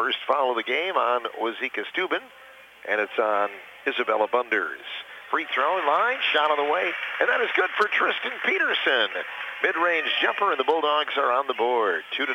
First foul of the game on Wazika Steuben, and it's on Isabella Bunders. Free throw line, shot on the way, and that is good for Tristan Peterson. Mid-range jumper, and the Bulldogs are on the board. 2-0.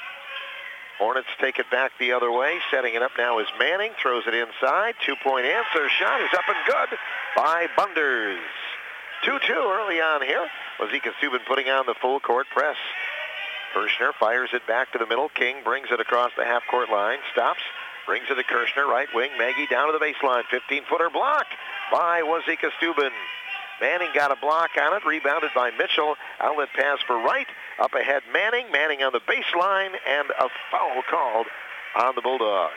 Hornets take it back the other way. Setting it up now is Manning. Throws it inside. Two-point answer. Shot is up and good by Bunders. 2-2 early on here. Wazika Steuben putting on the full court press. Kirshner fires it back to the middle. King brings it across the half-court line. Stops. Brings it to Kirshner. Right wing. Maggie down to the baseline. 15-footer blocked by Wazika Steuben. Manning got a block on it. Rebounded by Mitchell. Outlet pass for Wright. Up ahead Manning. Manning on the baseline. And a foul called on the Bulldogs.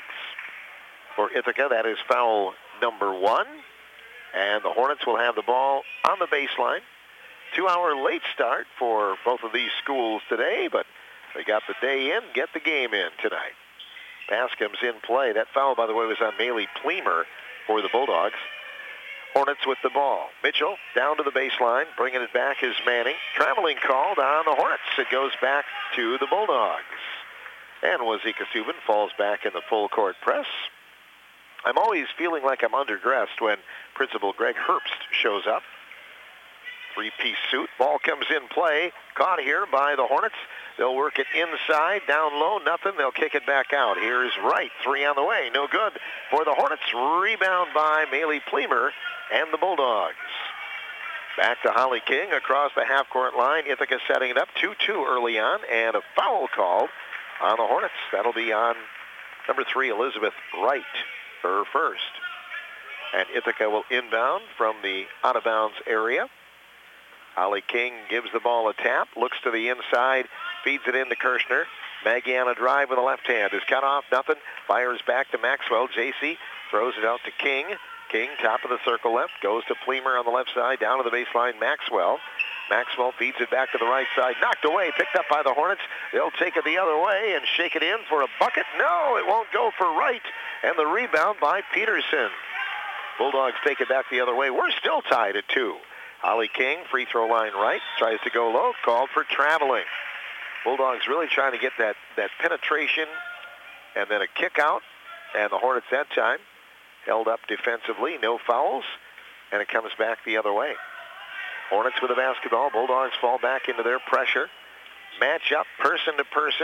For Ithaca, that is foul number 1. And the Hornets will have the ball on the baseline. 2-hour late start for both of these schools today, but they got the day in, get the game in tonight. Pass comes in play. That foul, by the way, was on Maylee Pleamer for the Bulldogs. Hornets with the ball. Mitchell down to the baseline. Bringing it back is Manning. Traveling called on the Hornets. It goes back to the Bulldogs. And Wazika Steuben falls back in the full court press. I'm always feeling like I'm underdressed when Principal Greg Herbst shows up. Three-piece suit. Ball comes in play. Caught here by the Hornets. They'll work it inside. Down low. Nothing. They'll kick it back out. Here's Wright. 3 on the way. No good for the Hornets. Rebound by Maylee Pleamer and the Bulldogs. Back to Holly King across the half-court line. Ithaca setting it up. 2-2 early on. And a foul called on the Hornets. That'll be on number 3, Elizabeth Wright, her first. And Ithaca will inbound from the out-of-bounds area. Holly King gives the ball a tap, looks to the inside, feeds it into Kirshner. Maggie on a drive with the left hand is cut off, nothing. Fires back to Maxwell. JC throws it out to King. King, top of the circle left, goes to Pleamer on the left side, down to the baseline, Maxwell. Maxwell feeds it back to the right side, knocked away, picked up by the Hornets. They'll take it the other way and shake it in for a bucket. No, it won't go for Wright. And the rebound by Peterson. Bulldogs take it back the other way. We're still tied at 2. Holly King, free throw line right, tries to go low, called for traveling. Bulldogs really trying to get that penetration and then a kick out. And the Hornets that time held up defensively, no fouls, and it comes back the other way. Hornets with the basketball. Bulldogs fall back into their pressure. Match up person to person.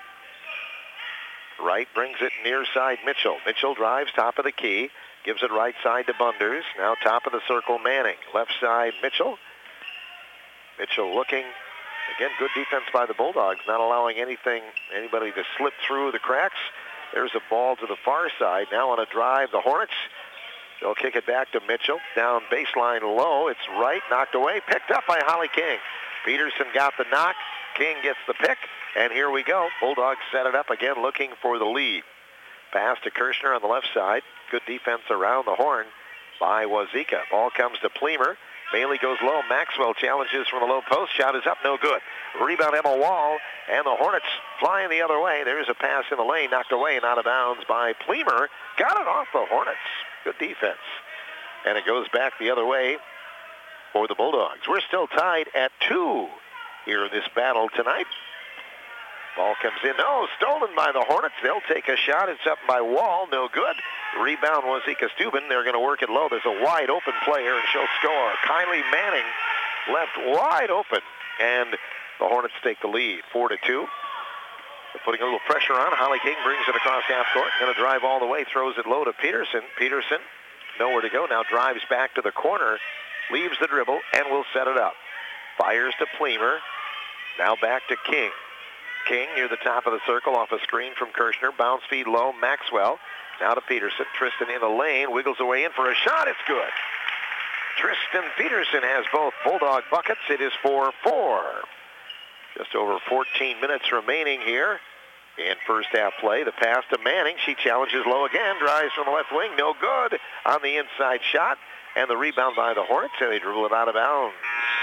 Wright brings it near side Mitchell. Mitchell drives top of the key. Gives it right side to Bunders. Now top of the circle, Manning. Left side, Mitchell. Mitchell looking. Again, good defense by the Bulldogs, not allowing anybody to slip through the cracks. There's a ball to the far side. Now on a drive, the Hornets. They'll kick it back to Mitchell. Down baseline low. It's Wright, knocked away. Picked up by Holly King. Peterson got the knock. King gets the pick. And here we go. Bulldogs set it up again, looking for the lead. Pass to Kirshner on the left side. Good defense around the horn by Wazika. Ball comes to Pleamer. Bailey goes low. Maxwell challenges from the low post. Shot is up, no good. Rebound Emma Wall, and the Hornets flying the other way. There's a pass in the lane, knocked away and out of bounds by Pleamer. Got it off the Hornets. Good defense. And it goes back the other way for the Bulldogs. We're still tied at 2 here in this battle tonight. Ball comes in. Oh, stolen by the Hornets. They'll take a shot. It's up by Wall. No good. Rebound Wazika Steuben. They're going to work it low. There's a wide open player, and she'll score. Kylie Manning left wide open, and the Hornets take the lead, 4-2. They're putting a little pressure on. Holly King brings it across half court. Going to drive all the way. Throws it low to Peterson. Peterson, nowhere to go. Now drives back to the corner. Leaves the dribble, and will set it up. Fires to Pleamer. Now back to King. King near the top of the circle off a screen from Kirshner. Bounce feed low. Maxwell. Now to Peterson. Tristan in the lane. Wiggles away in for a shot. It's good. Tristan Peterson has both Bulldog buckets. It is 4-4. Just over 14 minutes remaining here in first half play. The pass to Manning. She challenges low again. Drives from the left wing. No good on the inside shot. And the rebound by the Hornets. And they dribble it out of bounds.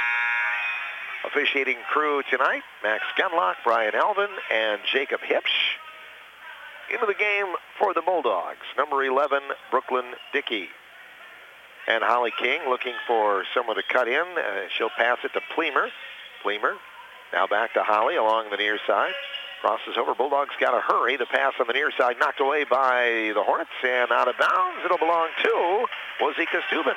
Officiating crew tonight, Max Gunlock, Brian Alvin, and Jacob Hipsch. Into the game for the Bulldogs, number 11, Brooklyn Dickey. And Holly King looking for someone to cut in. She'll pass it to Pleamer. Pleamer now back to Holly along the near side. Crosses over. Bulldogs got to hurry. The pass on the near side knocked away by the Hornets and out of bounds. It'll belong to Wazeeka Steuben.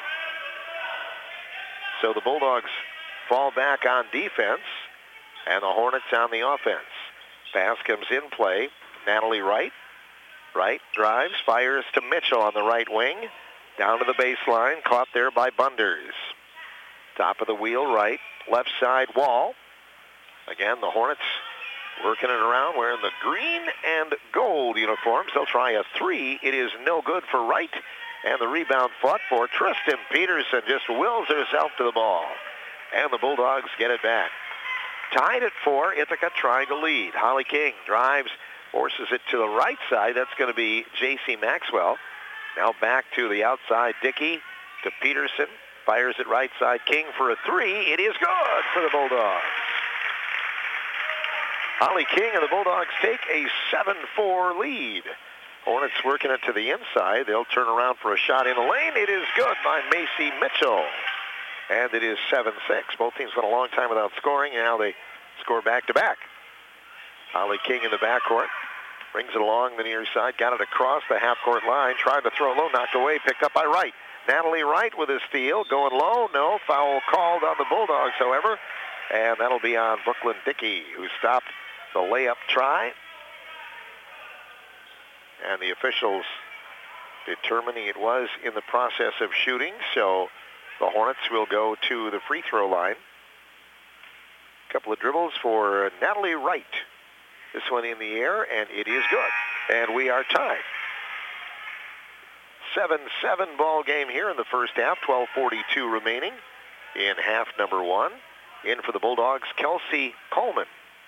So the Bulldogs fall back on defense and the Hornets on the offense. Pass comes in play. Natalie Wright. Wright drives, fires to Mitchell on the right wing. Down to the baseline, caught there by Bunders. Top of the wheel, Wright. Left side wall. Again, the Hornets working it around, wearing the green and gold uniforms. They'll try a three. It is no good for Wright. And the rebound fought for. Tristan Peterson just wills herself to the ball. And the Bulldogs get it back. Tied at 4, Ithaca trying to lead. Holly King drives, forces it to the right side. That's going to be J.C. Maxwell. Now back to the outside. Dickey to Peterson. Fires it right side. King for a three. It is good for the Bulldogs. Holly King and the Bulldogs take a 7-4 lead. Hornets working it to the inside. They'll turn around for a shot in the lane. It is good by Macy Mitchell. And it is 7-6. Both teams went a long time without scoring, and now they score back-to-back. Holly King in the backcourt. Brings it along the near side. Got it across the half-court line. Tried to throw low. Knocked away. Picked up by Wright. Natalie Wright with a steal. Going low. No. Foul called on the Bulldogs, however. And that'll be on Brooklyn Dickey, who stopped the layup try. And the officials determining it was in the process of shooting. So the Hornets will go to the free throw line. A couple of dribbles for Natalie Wright. This one in the air, and it is good. And we are tied. 7-7 ball game here in the first half. 12:42 remaining in half number one. In for the Bulldogs, Kelsey Coleman.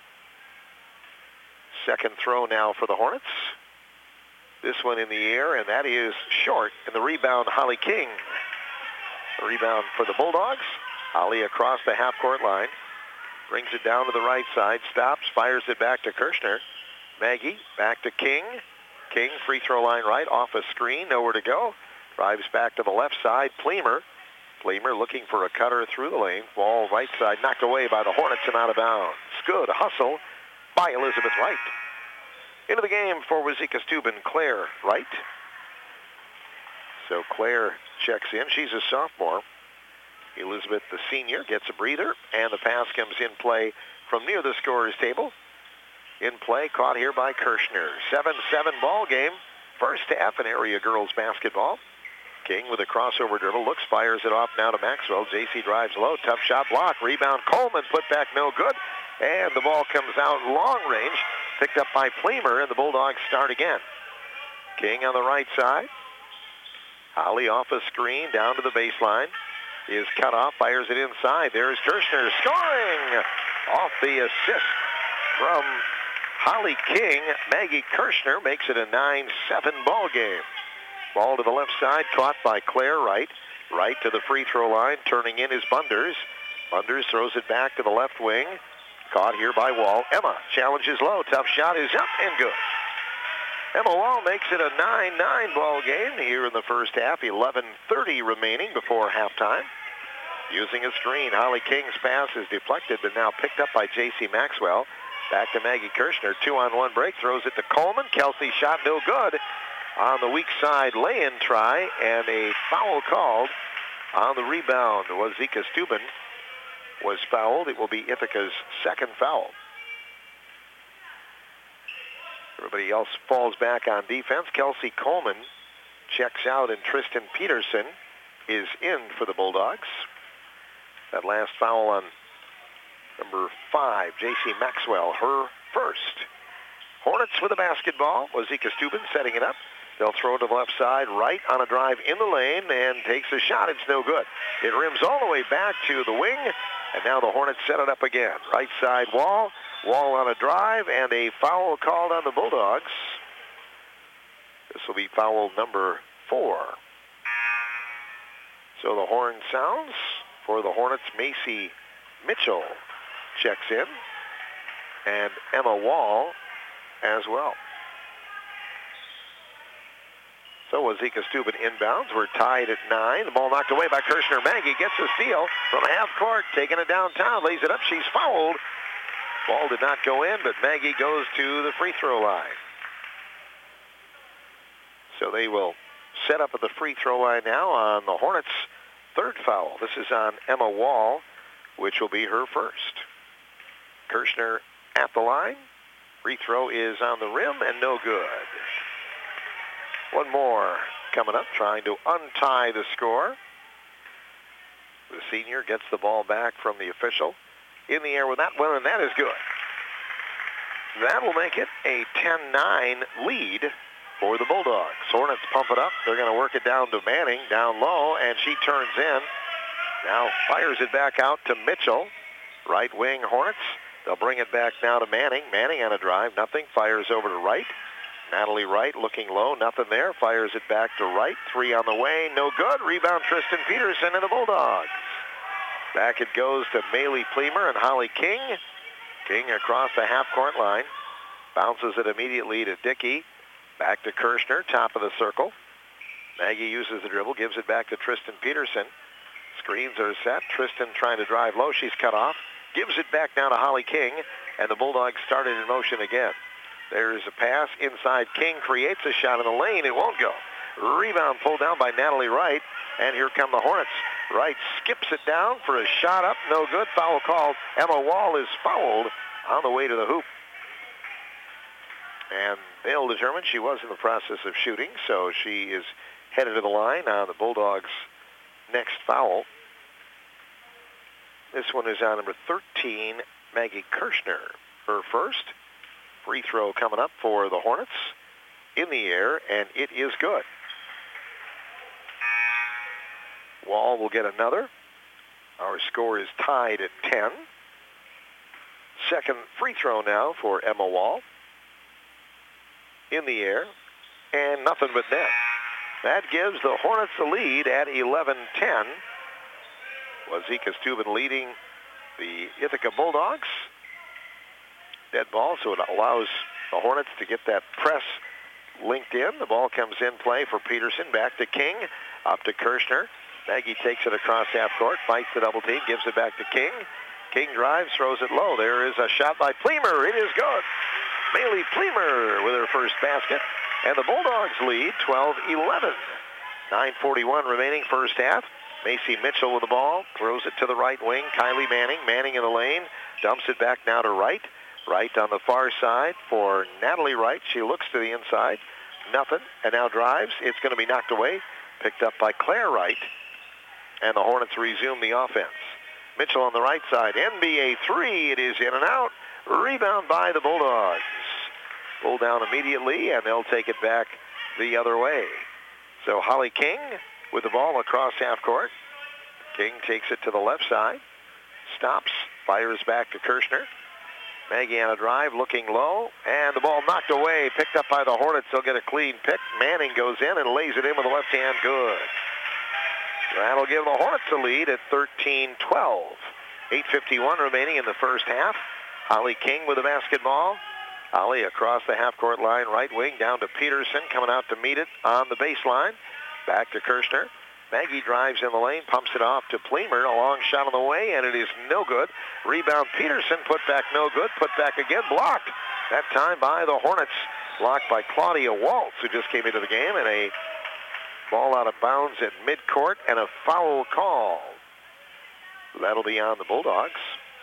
Second throw now for the Hornets. This one in the air, and that is short. And the rebound, Holly King. The rebound for the Bulldogs. Holly across the half-court line. Brings it down to the right side. Stops, fires it back to Kirshner. Maggie back to King. King, free throw line right, off a screen, nowhere to go. Drives back to the left side. Pleamer looking for a cutter through the lane. Ball right side, knocked away by the Hornets and out of bounds. Good hustle by Elizabeth Wright. Into the game for Wazeeka Steuben, Claire Wright. So Claire checks in. She's a sophomore. Elizabeth, the senior, gets a breather, and the pass comes in play from near the scorer's table. In play, caught here by Kirshner. 7-7 ball game. First half in area girls basketball. King with a crossover dribble, looks, fires it off now to Maxwell. JC drives low, tough shot block. Rebound, Coleman, put back no good. And the ball comes out long range, picked up by Pleamer, and the Bulldogs start again. King on the right side. Holly off a screen, down to the baseline. Is cut off, fires it inside. There's Kirshner scoring off the assist from Holly King. Maggie Kirshner makes it a 9-7 ball game. Ball to the left side, caught by Claire Wright. Wright to the free throw line, turning in is Bunders. Bunders throws it back to the left wing. Caught here by Wall. Emma challenges low. Tough shot is up and good. Emma Wall makes it a 9-9 ball game here in the first half. 11:30 remaining before halftime. Using a screen, Holly King's pass is deflected, but now picked up by J.C. Maxwell. Back to Maggie Kirshner. 2-on-1 break. Throws it to Coleman. Kelsey shot no good on the weak side lay-in try, and a foul called on the rebound. Wazeeka Steuben was fouled. It will be Ithaca's second foul. Everybody else falls back on defense. Kelsey Coleman checks out, and Tristan Peterson is in for the Bulldogs. That last foul on number 5, J.C. Maxwell, her first. Hornets with a basketball. Wazeeka Steuben setting it up. They'll throw to the left side, right on a drive in the lane, and takes a shot. It's no good. It rims all the way back to the wing, and now the Hornets set it up again. Right side Wall. Wall on a drive, and a foul called on the Bulldogs. This will be foul number 4. So the horn sounds for the Hornets. Macy Mitchell checks in, and Emma Wall as well. So Wazeeka Steuben inbounds. We're tied at 9. The ball knocked away by Kirshner. Maggie gets a steal from half court, taking it downtown, lays it up. She's fouled. Ball did not go in, but Maggie goes to the free throw line. So they will set up at the free throw line now on the Hornets' third foul. This is on Emma Wall, which will be her first. Kirschner at the line. Free throw is on the rim and no good. One more coming up, trying to untie the score. The senior gets the ball back from the official. In the air with that one, and that is good. That will make it a 10-9 lead for the Bulldogs. Hornets pump it up. They're going to work it down to Manning, down low, and she turns in. Now fires it back out to Mitchell. Right wing Hornets. They'll bring it back now to Manning. Manning on a drive, nothing. Fires over to Wright. Natalie Wright looking low, nothing there. Fires it back to Wright. Three on the way, no good. Rebound Tristan Peterson and the Bulldogs. Back it goes to Maylee Plemer and Holly King. King across the half-court line. Bounces it immediately to Dickey. Back to Kirschner, top of the circle. Maggie uses the dribble, gives it back to Tristan Peterson. Screens are set. Tristan trying to drive low. She's cut off. Gives it back now to Holly King, and the Bulldogs started in motion again. There's a pass inside. King creates a shot in the lane. It won't go. Rebound pulled down by Natalie Wright, and here come the Hornets. Wright skips it down for a shot up. No good. Foul called. Emma Wall is fouled on the way to the hoop. And they'll determine she was in the process of shooting, so she is headed to the line on the Bulldogs' next foul. This one is on number 13, Maggie Kirschner. Her first. Free throw coming up for the Hornets. In the air, and it is good. Wall will get another. Our score is tied at 10. Second free throw now for Emma Wall. In the air, and nothing but net. That gives the Hornets the lead at 11-10. Wazeeka Steuben leading the Ithaca Bulldogs. Dead ball, so it allows the Hornets to get that press linked in. The ball comes in play for Peterson. Back to King. Up to Kirschner. Maggie takes it across half court. Fights the double team. Gives it back to King. King drives. Throws it low. There is a shot by Plemer. It is good. Maylee Plemer with her first basket. And the Bulldogs lead 12-11. 9:41 remaining first half. Macy Mitchell with the ball. Throws it to the right wing. Kylie Manning. Manning in the lane. Dumps it back now to Wright. Wright on the far side for Natalie Wright. She looks to the inside. Nothing. And now drives. It's going to be knocked away. Picked up by Claire Wright. And the Hornets resume the offense. Mitchell on the right side. NBA three. It is in and out. Rebound by the Bulldogs. Pull down immediately, and they'll take it back the other way. So Holly King with the ball across half court. King takes it to the left side. Stops. Fires back to Kirschner. Maggie on a drive, looking low, and the ball knocked away, picked up by the Hornets. They'll get a clean pick. Manning goes in and lays it in with the left hand. Good. That'll give the Hornets a lead at 13-12. 8:51 remaining in the first half. Holly King with the basketball. Holly across the half-court line, right wing, down to Peterson, coming out to meet it on the baseline. Back to Kirschner. Maggie drives in the lane, pumps it off to Plemer. A long shot on the way, and it is no good. Rebound Peterson, put back no good. Put back again, blocked. That time by the Hornets. Blocked by Claudia Waltz, who just came into the game, and a ball out of bounds at midcourt, and a foul call. That'll be on the Bulldogs.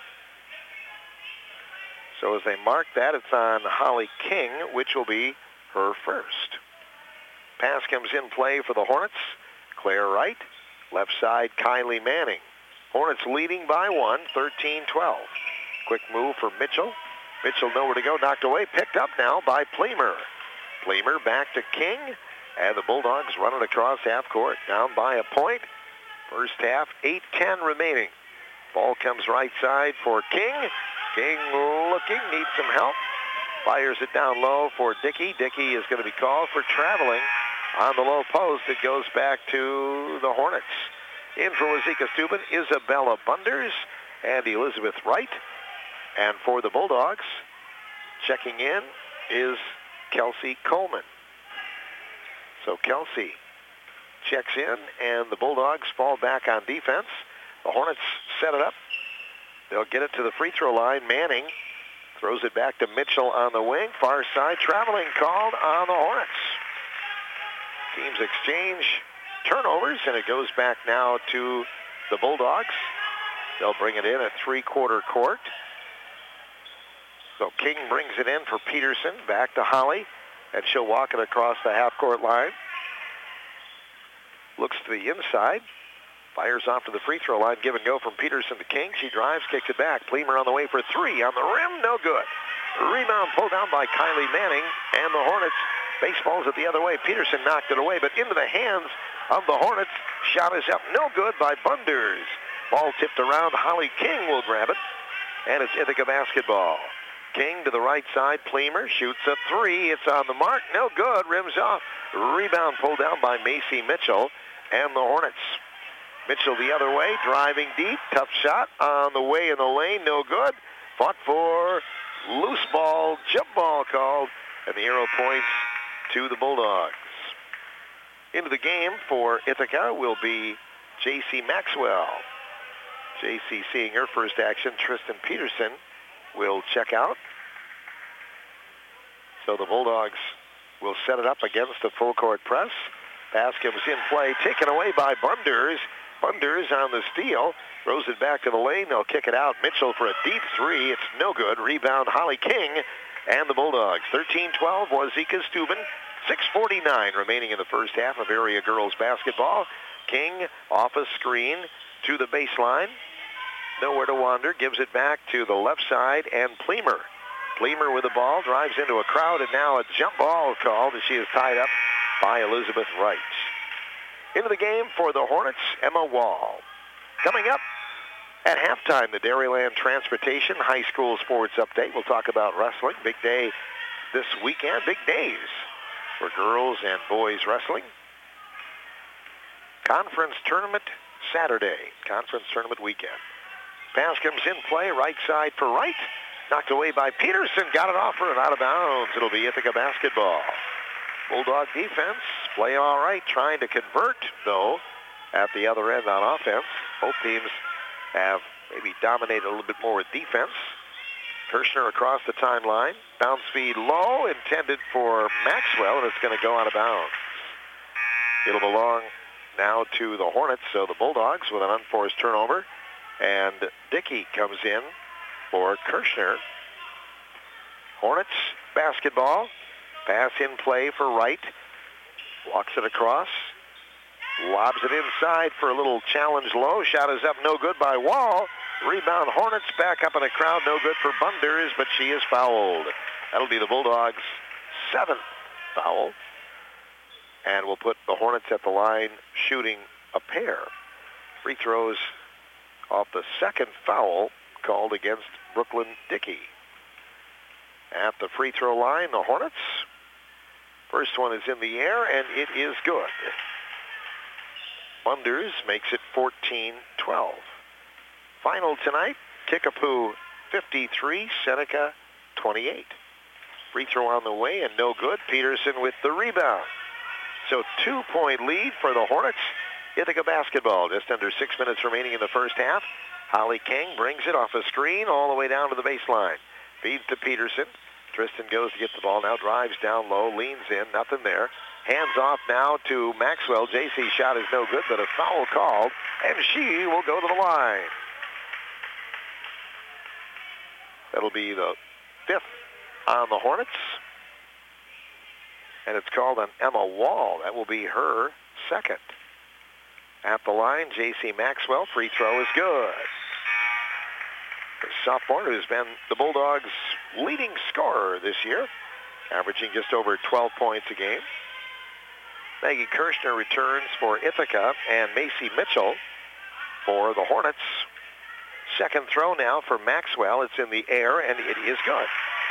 So as they mark that, it's on Holly King, which will be her first. Pass comes in play for the Hornets. Claire Wright. Left side, Kylie Manning. Hornets leading by one, 13-12. Quick move for Mitchell. Mitchell nowhere to go, knocked away. Picked up now by Plemer. Plemer back to King. And the Bulldogs run it across half court. Down by a point. First half, 8:10 remaining. Ball comes right side for King. King looking, needs some help. Fires it down low for Dickey. Dickey is going to be called for traveling on the low post. It goes back to the Hornets. In for Wazeeka Steuben, Isabella Bunders and Elizabeth Wright. And for the Bulldogs, checking in is Kelsey Coleman. So Kelsey checks in, and the Bulldogs fall back on defense. The Hornets set it up. They'll get it to the free throw line. Manning Throws it back to Mitchell on the wing. Far side, traveling called on the Hornets. Teams exchange turnovers, and it goes back now to the Bulldogs. They'll bring it in at three-quarter court. So King brings it in for Peterson. Back to Holly, and she'll walk it across the half-court line. Looks to the inside. Fires off to the free throw line. Give and go from Peterson to King. She drives, kicks it back. Plemer on the way for three. On the rim, no good. Rebound pulled down by Kylie Manning, and the Hornets. Baseball's it the other way. Peterson knocked it away, but into the hands of the Hornets. Shot is up, no good by Bunders. Ball tipped around. Holly King will grab it, and it's Ithaca basketball. King to the right side. Plemer shoots a three. It's on the mark. No good. Rims off. Rebound pulled down by Macy Mitchell and the Hornets. Mitchell the other way, driving deep. Tough shot on the way in the lane. No good. Fought for. Loose ball. Jump ball called. And the arrow points to the Bulldogs. Into the game for Ithaca will be J.C. Maxwell. J.C. seeing her first action. Tristan Peterson will check out. So the Bulldogs will set it up against the full court press. Pass comes in play, taken away by Bunders. Bunders on the steal, throws it back to the lane. They'll kick it out. Mitchell for a deep three. It's no good. Rebound Holly King and the Bulldogs. 13-12 Wazeeka Steuben. 6:49 remaining in the first half of area girls basketball. King off a screen to the baseline. Nowhere to wander. Gives it back to the left side, and Plemer. Plemer with the ball, drives into a crowd, and now a jump ball called as she is tied up by Elizabeth Wright. Into the game for the Hornets, Emma Wall. Coming up at halftime, the Dairyland Transportation High School Sports Update. We'll talk about wrestling. Big day this weekend. Big days for girls and boys wrestling. Conference tournament Saturday. Conference tournament weekend. Pass comes in play, right side for Wright. Knocked away by Peterson. Got it off her and out of bounds. It'll be Ithaca basketball. Bulldog defense playing all right, trying to convert, though, at the other end on offense. Both teams have maybe dominated a little bit more with defense. Kirshner across the timeline. Bounce speed low, intended for Maxwell, and it's going to go out of bounds. It'll belong now to the Hornets, so the Bulldogs with an unforced turnover. And Dickey comes in for Kirshner. Hornets basketball. Pass in play for Wright. Walks it across. Lobs it inside for a little challenge low. Shot is up, no good by Wall. Rebound Hornets, back up in the crowd, no good for Bunders, but she is fouled. That'll be the Bulldogs' 7th foul. And we'll put the Hornets at the line shooting a pair. Free throws off the second foul called against Brooklyn Dickey. At the free throw line, the Hornets. First one is in the air, and it is good. Bunders makes it 14-12. Final tonight, Kickapoo 53, Seneca 28. Free throw on the way, and no good. Peterson with the rebound. So 2-point lead for the Hornets. Ithaca basketball, just under 6 minutes remaining in the first half. Holly King brings it off a screen all the way down to the baseline. Feeds to Peterson. Tristan goes to get the ball now, drives down low, leans in, nothing there. Hands off now to Maxwell. JC shot is no good, but a foul called, and she will go to the line. That'll be the 5th on the Hornets. And it's called on Emma Wall. That will be her 2nd. At the line, J.C. Maxwell. Free throw is good. The sophomore who's been the Bulldogs' leading scorer this year, averaging just over 12 points a game. Maggie Kirshner returns for Ithaca, and Macy Mitchell for the Hornets. Second throw now for Maxwell. It's in the air, and it is good.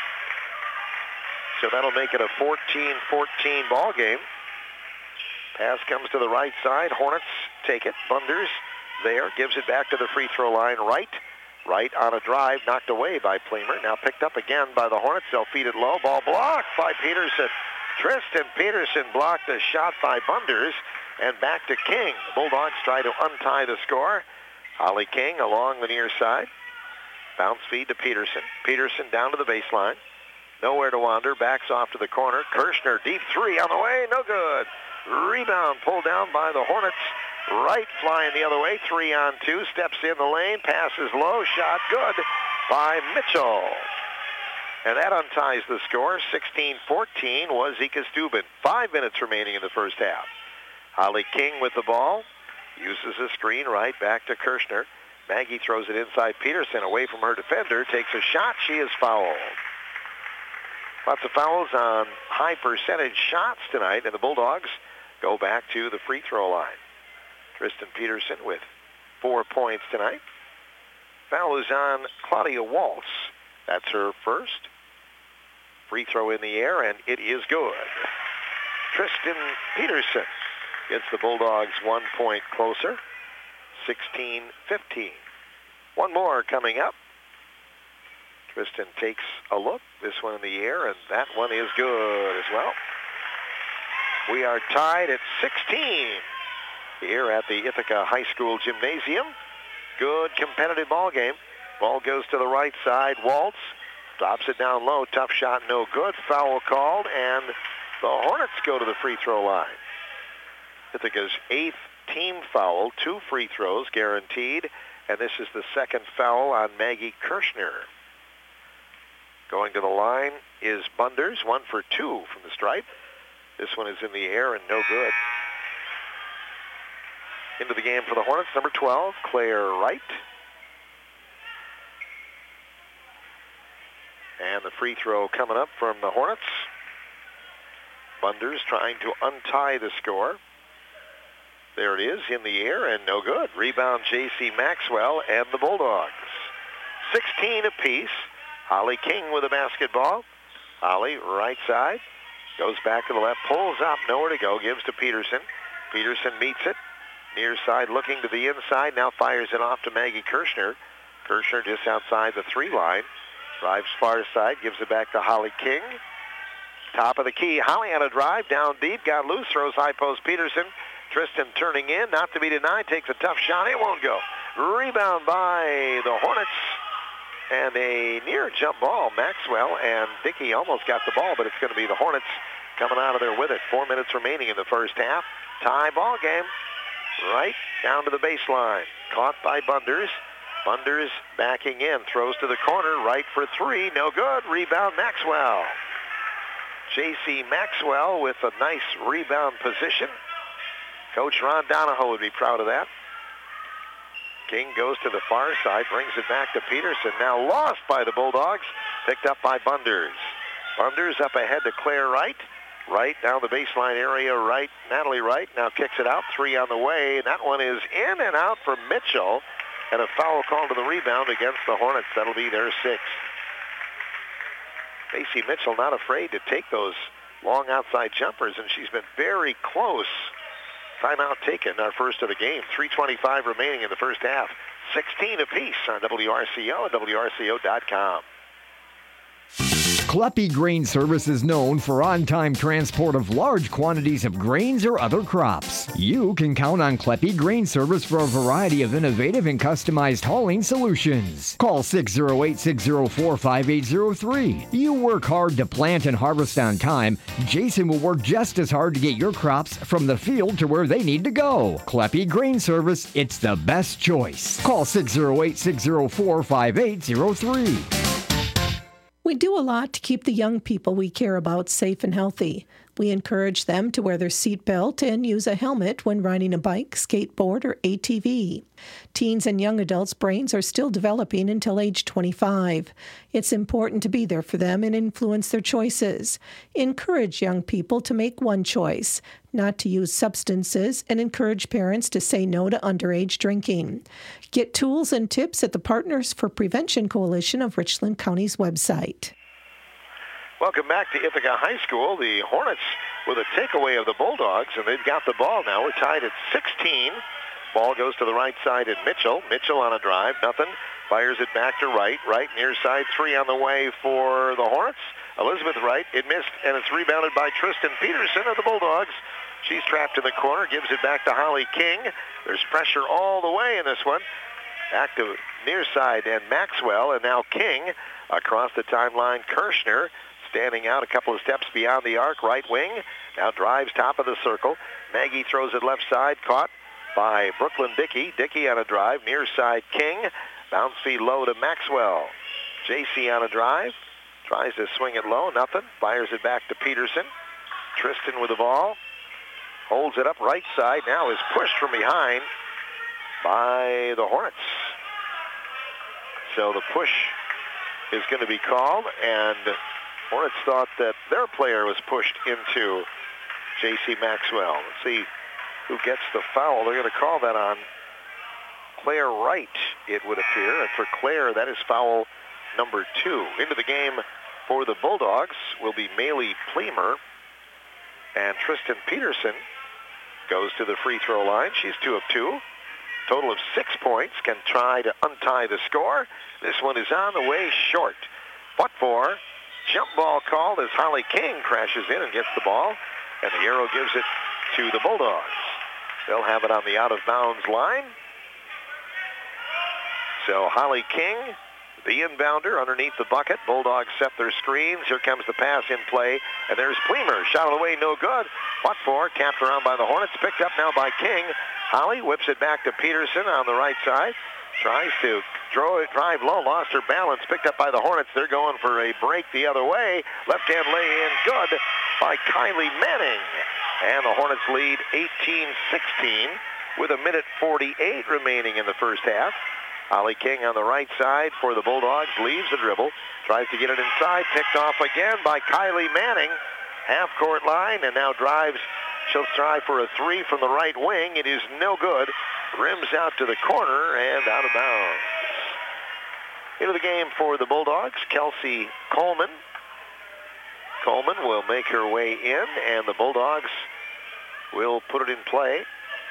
So that'll make it a 14-14 ball game. Pass comes to the right side. Hornets take it. Bunders there. Gives it back to the free throw line. Right on a drive. Knocked away by Plemer. Now picked up again by the Hornets. They'll feed it low. Ball blocked by Peterson. Tristan Peterson blocked a shot by Bunders. And back to King. The Bulldogs try to untie the score. Holly King along the near side. Bounce feed to Peterson. Peterson down to the baseline. Nowhere to wander. Backs off to the corner. Kirschner, deep three on the way. No good. Rebound pulled down by the Hornets. Wright flying the other way. 3-on-2. Steps in the lane. Passes low. Shot good by Mitchell. And that unties the score. 16-14 Wazeeka Steuben. 5 minutes remaining in the first half. Holly King with the ball. Uses a screen right back to Kirschner. Maggie throws it inside Peterson away from her defender. Takes a shot. She is fouled. Lots of fouls on high percentage shots tonight, and the Bulldogs go back to the free throw line. Tristan Peterson with 4 points tonight. Foul is on Claudia Waltz. That's her first. Free throw in the air, and it is good. Tristan Peterson gets the Bulldogs 1 point closer. 16-15. One more coming up. Tristan takes a look. This one in the air, and that one is good as well. We are tied at 16 here at the Ithaca High School Gymnasium. Good competitive ball game. Ball goes to the right side. Waltz drops it down low. Tough shot, no good. Foul called, and the Hornets go to the free throw line. Ithaca's 8th team foul, 2 free throws guaranteed, and this is the second foul on Maggie Kirschner. Going to the line is Bunders, 1 for 2 from the stripe. This one is in the air and no good. Into the game for the Hornets, number 12, Claire Wright. And the free throw coming up from the Hornets. Bunders trying to untie the score. There it is, in the air and no good. Rebound J.C. Maxwell and the Bulldogs. 16 apiece. Holly King with a basketball. Holly, right side. Goes back to the left, pulls up, nowhere to go, gives to Peterson. Peterson meets it. Near side looking to the inside, now fires it off to Maggie Kirschner. Kirschner just outside the 3 line. Drives far side, gives it back to Holly King. Top of the key, Holly on a drive, down deep, got loose, throws high post Peterson. Tristan turning in, not to be denied, takes a tough shot, it won't go. Rebound by the Hornets. And a near jump ball. Maxwell and Dickey almost got the ball, but it's going to be the Hornets coming out of there with it. 4 minutes remaining in the first half. Tie ball game. Right down to the baseline. Caught by Bunders. Bunders backing in. Throws to the corner. Right for 3. No good. Rebound Maxwell. J.C. Maxwell with a nice rebound position. Coach Ron Donahoe would be proud of that. King goes to the far side, brings it back to Peterson. Now lost by the Bulldogs, picked up by Bunders. Bunders up ahead to Claire Wright. Wright down the baseline area, Wright, Natalie Wright now kicks it out, 3 on the way. And that one is in and out for Mitchell. And a foul call to the rebound against the Hornets. That'll be their 6th. Macy Mitchell not afraid to take those long outside jumpers, and she's been very close. Timeout taken, our first of the game. 3:25 remaining in the first half. 16 apiece on WRCO and WRCO.com. Kleppe Grain Service is known for on-time transport of large quantities of grains or other crops. You can count on Kleppe Grain Service for a variety of innovative and customized hauling solutions. Call 608-604-5803. You work hard to plant and harvest on time. Jason will work just as hard to get your crops from the field to where they need to go. Kleppe Grain Service, it's the best choice. Call 608-604-5803. We do a lot to keep the young people we care about safe and healthy. We encourage them to wear their seatbelt and use a helmet when riding a bike, skateboard, or ATV. Teens and young adults' brains are still developing until age 25. It's important to be there for them and influence their choices. Encourage young people to make one choice, not to use substances, and encourage parents to say no to underage drinking. Get tools and tips at the Partners for Prevention Coalition of Richland County's website. Welcome back to Ithaca High School. The Hornets with a takeaway of the Bulldogs, and they've got the ball now. We're tied at 16. Ball goes to the right side at Mitchell. Mitchell on a drive, nothing. Fires it back to Wright. Wright near side 3 on the way for the Hornets. Elizabeth Wright, it missed, and it's rebounded by Tristan Peterson of the Bulldogs. She's trapped in the corner, gives it back to Holly King. There's pressure all the way in this one. Back to near side and Maxwell, and now King across the timeline. Kirschner standing out a couple of steps beyond the arc, right wing. Now drives top of the circle. Maggie throws it left side, caught by Brooklyn Dickey. Dickey on a drive, near side King. Bounce feed low to Maxwell. JC on a drive. Tries to swing it low, nothing. Fires it back to Peterson. Tristan with the ball. Holds it up right side. Now is pushed from behind by the Hornets. So the push is going to be called, and Hornets thought that their player was pushed into J.C. Maxwell. Let's see who gets the foul. They're going to call that on Claire Wright, it would appear. And for Claire, that is foul number 2. Into the game for the Bulldogs will be Maylee Pleamer. And Tristan Peterson goes to the free throw line. She's 2 of 2. Total of 6 points. Can try to untie the score. This one is on the way short. But for jump ball called as Holly King crashes in and gets the ball. And the arrow gives it to the Bulldogs. They'll have it on the out-of-bounds line. So Holly King, the inbounder, underneath the bucket. Bulldogs set their screens. Here comes the pass in play. And there's Pleamer. Shot on the way, no good. Fought for, tapped around by the Hornets. Picked up now by King. Holly whips it back to Peterson on the right side. Tries to drive low, lost her balance. Picked up by the Hornets. They're going for a break the other way. Left-hand lay in, good by Kylie Manning. And the Hornets lead 18-16 with 1:48 remaining in the first half. Holly King on the right side for the Bulldogs, leaves the dribble, tries to get it inside, picked off again by Kylie Manning. Half-court line, and now drives. She'll try for a 3 from the right wing. It is no good. Rims out to the corner and out of bounds. Into the game for the Bulldogs, Kelsey Coleman. Coleman will make her way in, and the Bulldogs will put it in play.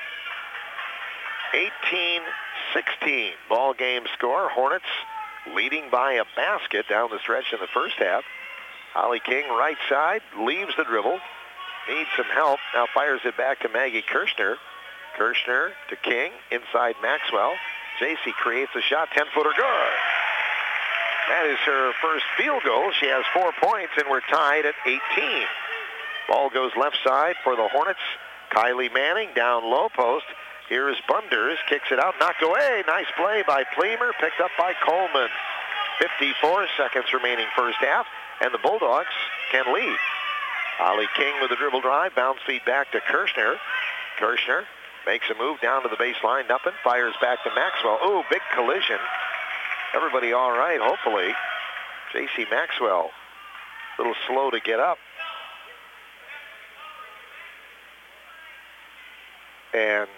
18-16 ball game score. Hornets leading by a basket down the stretch in the first half. Holly King, right side, leaves the dribble. Needs some help. Now fires it back to Maggie Kirschner. Kirschner to King, inside Maxwell. JC creates a shot, 10-footer good. That is her first field goal. She has 4 points, and we're tied at 18. Ball goes left side for the Hornets. Kylie Manning down low post. Here is Bunders, kicks it out, knocked away. Nice play by Pleamer, picked up by Coleman. 54 seconds remaining first half, and the Bulldogs can lead. Holly King with the dribble drive, bounce feed back to Kirschner. Kirschner makes a move down to the baseline, nothing, fires back to Maxwell. Ooh, big collision. Everybody all right, hopefully. J.C. Maxwell, a little slow to get up. And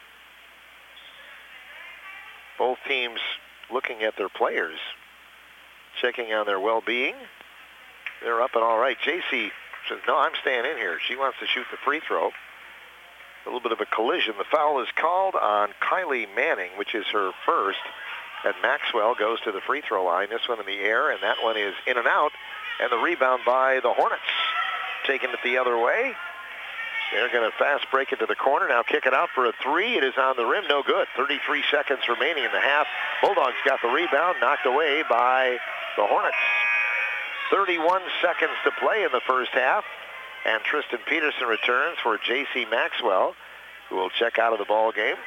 both teams looking at their players, checking on their well-being. They're up and all right. JC says, no, I'm staying in here. She wants to shoot the free throw. A little bit of a collision. The foul is called on Kylie Manning, which is her first. And Maxwell goes to the free throw line. This one in the air, and that one is in and out. And the rebound by the Hornets. Taking it the other way. They're going to fast break it to the corner. Now kick it out for a 3. It is on the rim. No good. 33 seconds remaining in the half. Bulldogs got the rebound. Knocked away by the Hornets. 31 seconds to play in the first half. And Tristan Peterson returns for J.C. Maxwell, who will check out of the ball game.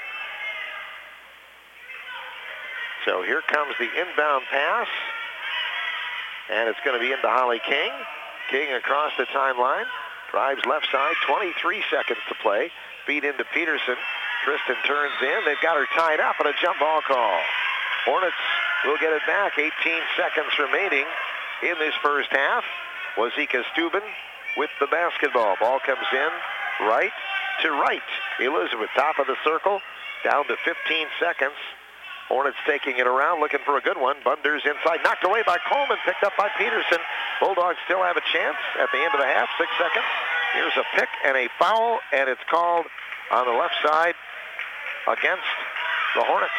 So here comes the inbound pass. And it's going to be into Holly King. King across the timeline. Drives left side, 23 seconds to play. Feed into Peterson. Tristan turns in. They've got her tied up, and a jump ball call. Hornets will get it back. 18 seconds remaining in this first half. Wazika Steuben with the basketball. Ball comes in right to right. Elizabeth, top of the circle, down to 15 seconds. Hornets taking it around, looking for a good one. Bunders inside, knocked away by Coleman, picked up by Peterson. Bulldogs still have a chance at the end of the half, 6 seconds. Here's a pick and a foul, and it's called on the left side against the Hornets.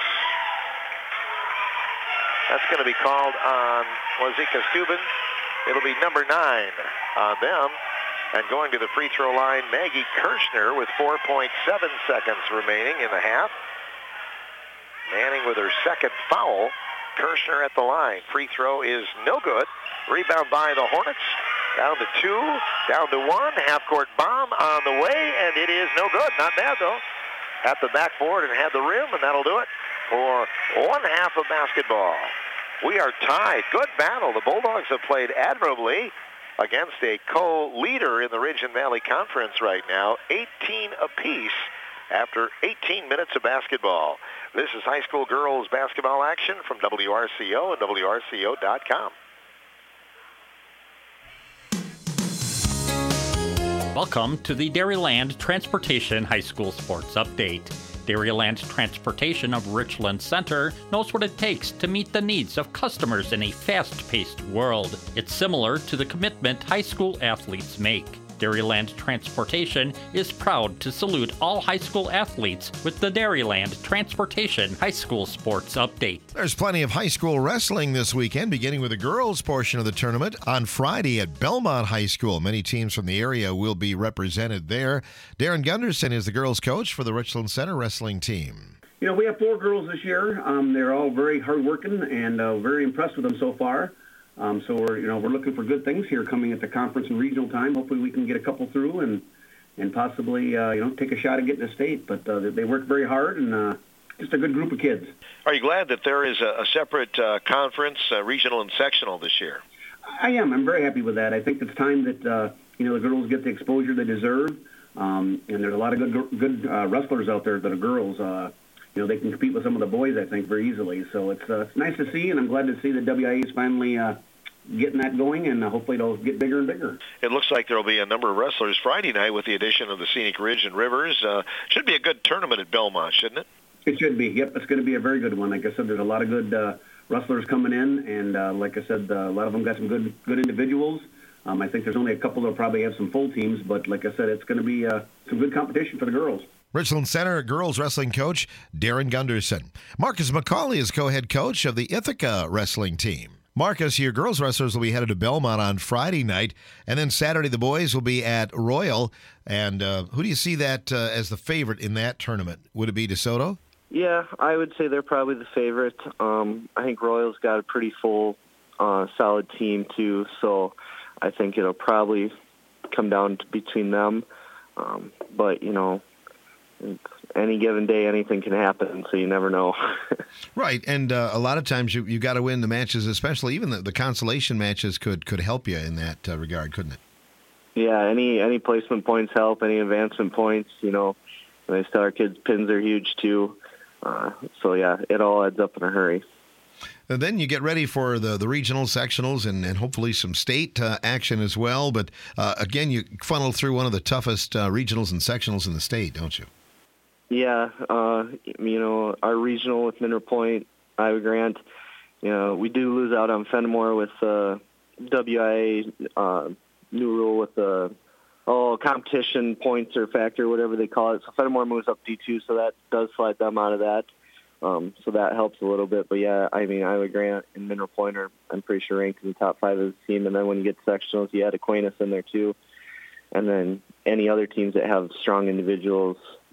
That's going to be called on Wazika Steuben. It'll be number 9 on them. And going to the free throw line, Maggie Kirschner with 4.7 seconds remaining in the half. Manning with her second foul. Kirshner at the line. Free throw is no good. Rebound by the Hornets. Down to 2, down to 1. Half-court bomb on the way, and it is no good. Not bad, though. At the backboard and had the rim, and that'll do it for one half of basketball. We are tied. Good battle. The Bulldogs have played admirably against a co-leader in the Ridge and Valley Conference right now. 18 apiece after 18 minutes of basketball. This is high school girls basketball action from WRCO and WRCO.com. Welcome to the Dairyland Transportation High School Sports Update. Dairyland Transportation of Richland Center knows what it takes to meet the needs of customers in a fast-paced world. It's similar to the commitment high school athletes make. Dairyland Transportation is proud to salute all high school athletes with the Dairyland Transportation High School Sports Update. There's plenty of high school wrestling this weekend, beginning with the girls' portion of the tournament on Friday at Belmont High School. Many teams from the area will be represented there. Darren Gunderson is the girls' coach for the Richland Center wrestling team. You know, we have 4 girls this year. They're all very hardworking and very impressed with them so far. So we're looking for good things here coming at the conference and regional time. Hopefully we can get a couple through and possibly take a shot at getting a state. But they work very hard and just a good group of kids. Are you glad that there is a separate conference, regional and sectional this year? I am. I'm very happy with that. I think it's time that the girls get the exposure they deserve. And there's a lot of good wrestlers out there that are girls. They can compete with some of the boys, I think, very easily. So it's nice to see, and I'm glad to see that WIA is finally getting that going, and hopefully it'll get bigger and bigger. It looks like there will be a number of wrestlers Friday night with the addition of the Scenic Ridge and Rivers. Should be a good tournament at Belmont, shouldn't it? It should be. Yep, it's going to be a very good one. Like I said, there's a lot of good wrestlers coming in, and like I said, a lot of them got some good individuals. I think there's only a couple that will probably have some full teams, but like I said, it's going to be some good competition for the girls. Richland Center girls wrestling coach Darren Gunderson. Marcus McCauley is co-head coach of the Ithaca wrestling team. Marcus, your girls wrestlers will be headed to Belmont on Friday night, and then Saturday the boys will be at Royal. And who do you see that as the favorite in that tournament? Would it be DeSoto? Yeah, I would say they're probably the favorite. I think Royal's got a pretty full, solid team too, so I think it'll probably come down to between them. But, any given day, anything can happen, so you never know. Right, and a lot of times you got to win the matches, especially even the consolation matches could help you in that regard, couldn't it? Yeah, any placement points help, any advancement points, and I tell our kids pins are huge too. So, yeah, it all adds up in a hurry. And then you get ready for the regional sectionals and hopefully some state action as well. But, again, you funnel through one of the toughest regionals and sectionals in the state, don't you? Yeah, our regional with Mineral Point, Iowa Grant, we do lose out on Fenimore with WIA new rule with the competition points or factor, whatever they call it. So Fenimore moves up D2, so that does slide them out of that. So that helps a little bit. But, yeah, Iowa Grant and Mineral Point are, I'm pretty sure, ranked in the top 5 of the team. And then when you get to sectionals, you add Aquinas in there too. And then any other teams that have strong individuals,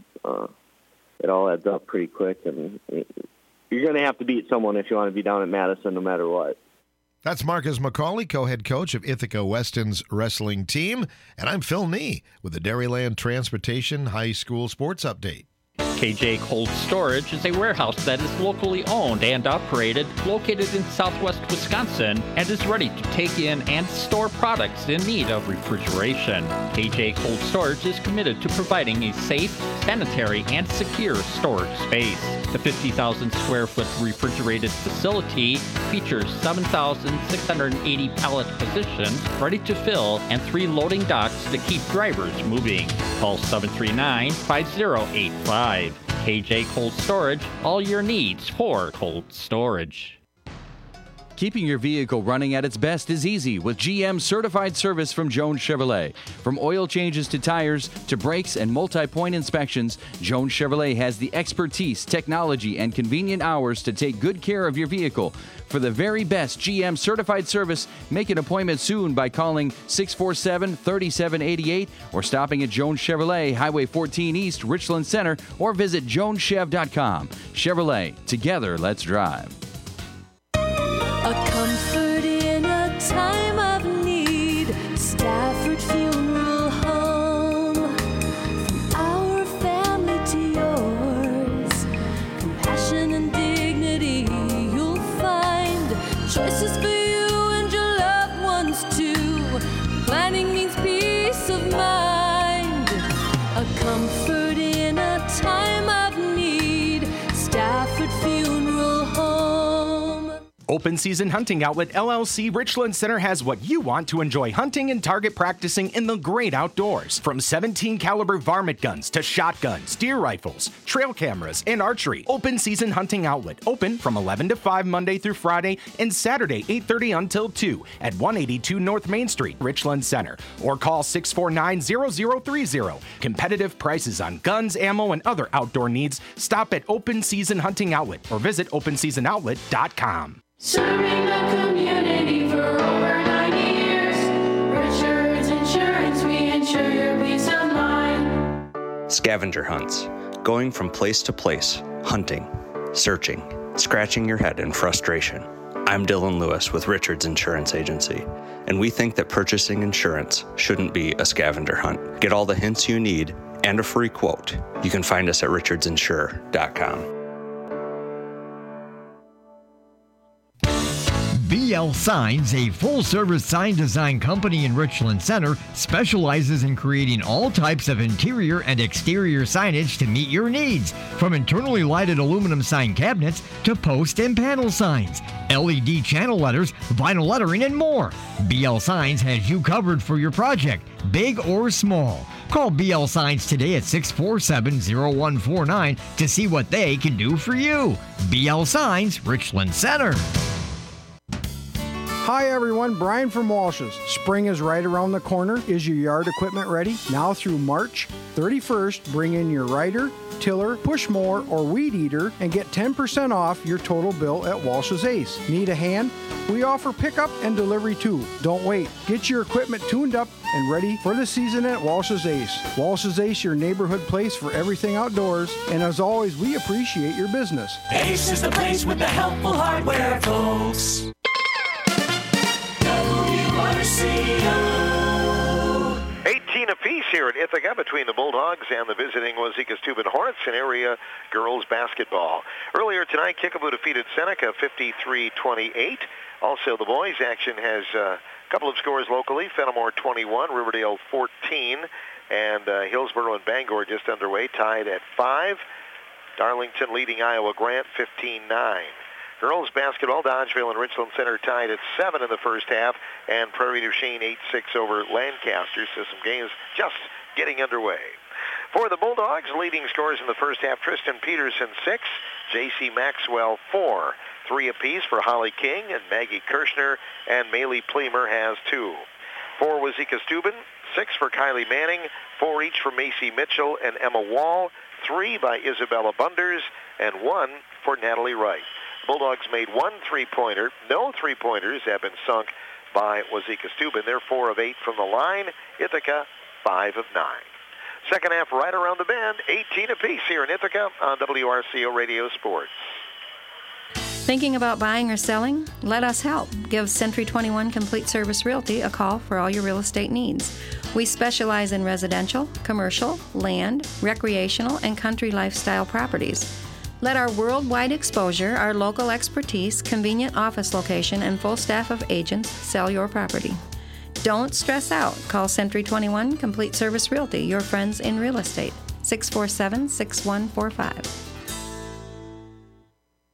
it all adds up pretty quick, and you're going to have to beat someone if you want to be down at Madison no matter what. That's Marcus McCauley, co-head coach of Ithaca Weston's wrestling team, and I'm Phil Nee with the Dairyland Transportation High School Sports Update. KJ Cold Storage is a warehouse that is locally owned and operated, located in southwest Wisconsin, and is ready to take in and store products in need of refrigeration. KJ Cold Storage is committed to providing a safe, sanitary, and secure storage space. The 50,000 square foot refrigerated facility features 7,680 pallet positions ready to fill and 3 loading docks to keep drivers moving. Call 739-5085. KJ Cold Storage, all your needs for cold storage. Keeping your vehicle running at its best is easy with GM certified service from Jones Chevrolet. From oil changes to tires to brakes and multi-point inspections, Jones Chevrolet has the expertise, technology, and convenient hours to take good care of your vehicle. For the very best GM certified service, make an appointment soon by calling 647-3788 or stopping at Jones Chevrolet, Highway 14 East, Richland Center, or visit joneschev.com. Chevrolet, together, let's drive. A comfort in a time of need. Stafford Funeral Home. From our family to yours. Compassion and dignity you'll find. Choices for you and your loved ones too. Planning means peace of mind. A comfort in a time of need. Stafford Funeral Home. Open Season Hunting Outlet LLC Richland Center has what you want to enjoy hunting and target practicing in the great outdoors. From 17 caliber varmint guns to shotguns, deer rifles, trail cameras, and archery. Open Season Hunting Outlet, open from 11 to 5 Monday through Friday and Saturday 8:30 until 2 at 182 North Main Street, Richland Center. Or call 649-0030. Competitive prices on guns, ammo, and other outdoor needs. Stop at Open Season Hunting Outlet or visit openseasonoutlet.com. Serving the community for over 90 years. Richards Insurance, we insure your peace of mind. Scavenger hunts. Going from place to place, hunting, searching, scratching your head in frustration. I'm Dylan Lewis with Richards Insurance Agency, and we think that purchasing insurance shouldn't be a scavenger hunt. Get all the hints you need and a free quote. You can find us at richardsinsure.com. BL Signs, a full-service sign design company in Richland Center, specializes in creating all types of interior and exterior signage to meet your needs, from internally lighted aluminum sign cabinets to post and panel signs, LED channel letters, vinyl lettering, and more. BL Signs has you covered for your project, big or small. Call BL Signs today at 647-0149 to see what they can do for you. BL Signs, Richland Center. Hi everyone, Brian from Walsh's. Spring is right around the corner. Is your yard equipment ready? Now through March 31st, bring in your rider, tiller, push mower, or weed eater and get 10% off your total bill at Walsh's Ace. Need a hand? We offer pickup and delivery too. Don't wait. Get your equipment tuned up and ready for the season at Walsh's Ace. Walsh's Ace, your neighborhood place for everything outdoors. And as always, we appreciate your business. Ace is the place with the helpful hardware, folks. 18 apiece here at Ithaca between the Bulldogs and the visiting Wazeeka-Steuben Hornets in area girls basketball. Earlier tonight, Kickapoo defeated Seneca 53-28. Also, the boys action has a couple of scores locally. Fenimore 21, Riverdale 14, and Hillsborough and Bangor just underway, tied at 5. Darlington leading Iowa Grant 15-9. Girls basketball, Dodgeville and Richland Center tied at 7 in the first half, and Prairie du Chien 8-6 over Lancaster. So some games just getting underway. For the Bulldogs, leading scorers in the first half, Tristan Peterson 6, J.C. Maxwell 4. 3 apiece for Holly King and Maggie Kirshner, and Maylee Pleamer has 2. For Wazeeka-Steuben, 6 for Kylie Manning, 4 each for Macy Mitchell and Emma Wall, 3 by Isabella Bunders, and 1 for Natalie Wright. Bulldogs made 1 3-pointer. No 3-pointers have been sunk by Wazeeka-Steuben. They're 4 of 8 from the line. Ithaca, 5 of 9. Second half right around the bend, 18 apiece here in Ithaca on WRCO Radio Sports. Thinking about buying or selling? Let us help. Give Century 21 Complete Service Realty a call for all your real estate needs. We specialize in residential, commercial, land, recreational, and country lifestyle properties. Let our worldwide exposure, our local expertise, convenient office location, and full staff of agents sell your property. Don't stress out. Call Century 21 Complete Service Realty, your friends in real estate. 647-6145.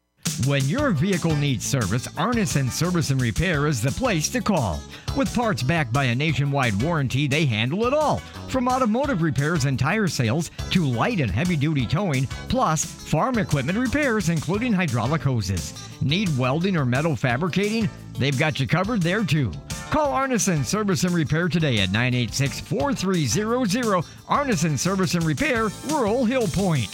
When your vehicle needs service, Arneson Service and Repair is the place to call. With parts backed by a nationwide warranty, they handle it all. From automotive repairs and tire sales to light and heavy-duty towing, plus farm equipment repairs, including hydraulic hoses. Need welding or metal fabricating? They've got you covered there, too. Call Arneson Service and Repair today at 986-4300. Arneson Service and Repair, Rural Hill Point.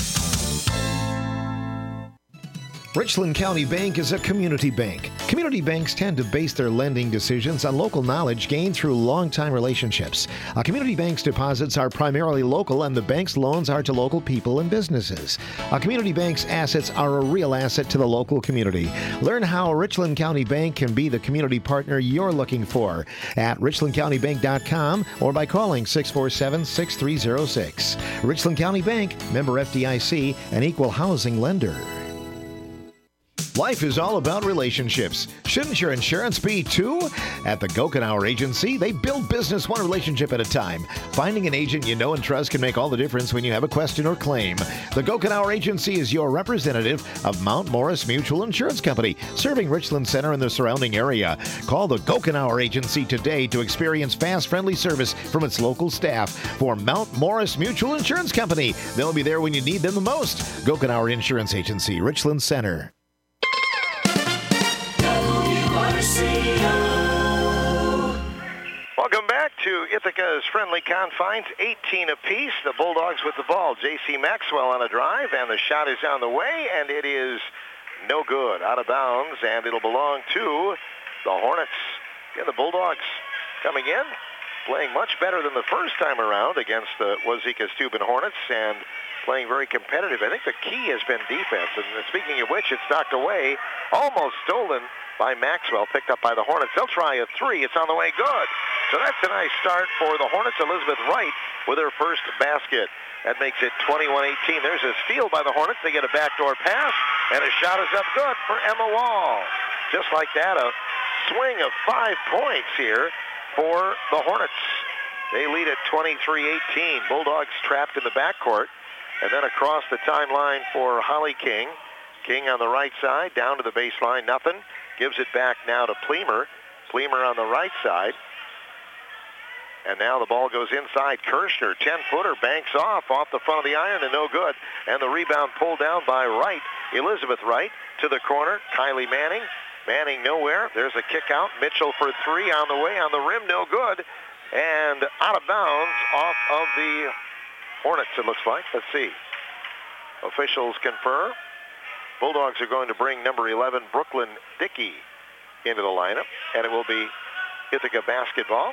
Richland County Bank is a community bank. Community banks tend to base their lending decisions on local knowledge gained through long-time relationships. A community bank's deposits are primarily local, and the bank's loans are to local people and businesses. A community bank's assets are a real asset to the local community. Learn how Richland County Bank can be the community partner you're looking for at richlandcountybank.com or by calling 647-6306. Richland County Bank, member FDIC, an equal housing lender. Life is all about relationships. Shouldn't your insurance be too? At the Gokenauer Agency, they build business one relationship at a time. Finding an agent you know and trust can make all the difference when you have a question or claim. The Gokenauer Agency is your representative of Mount Morris Mutual Insurance Company, serving Richland Center and the surrounding area. Call the Gokenauer Agency today to experience fast, friendly service from its local staff. For Mount Morris Mutual Insurance Company, they'll be there when you need them the most. Gokenauer Insurance Agency, Richland Center. Welcome back to Ithaca's friendly confines, 18 apiece. The Bulldogs with the ball. J.C. Maxwell on a drive, and the shot is on the way, and it is no good. Out of bounds, and it'll belong to the Hornets. Yeah, the Bulldogs coming in, playing much better than the first time around against the Wazeeka-Steuben Hornets, and playing very competitive. I think the key has been defense, and speaking of which, it's knocked away, almost stolen by Maxwell, picked up by the Hornets. They'll try a three. It's on the way. Good. So that's a nice start for the Hornets. Elizabeth Wright with her first basket. That makes it 21-18. There's a steal by the Hornets. They get a backdoor pass, and a shot is up good for Emma Wall. Just like that, a swing of 5 points here for the Hornets. They lead at 23-18. Bulldogs trapped in the backcourt. And then across the timeline for Holly King. King on the right side, down to the baseline, nothing. Gives it back now to Pleamer. Pleamer on the right side. And now the ball goes inside. Kirschner, 10-footer, banks off the front of the iron, and no good. And the rebound pulled down by Wright. Elizabeth Wright to the corner. Kylie Manning. Manning nowhere. There's a kick out. Mitchell for three on the way. On the rim, no good. And out of bounds off of the Hornets, it looks like. Let's see. Officials confer. Bulldogs are going to bring number 11, Brooklyn Dickey, into the lineup, and it will be Ithaca basketball.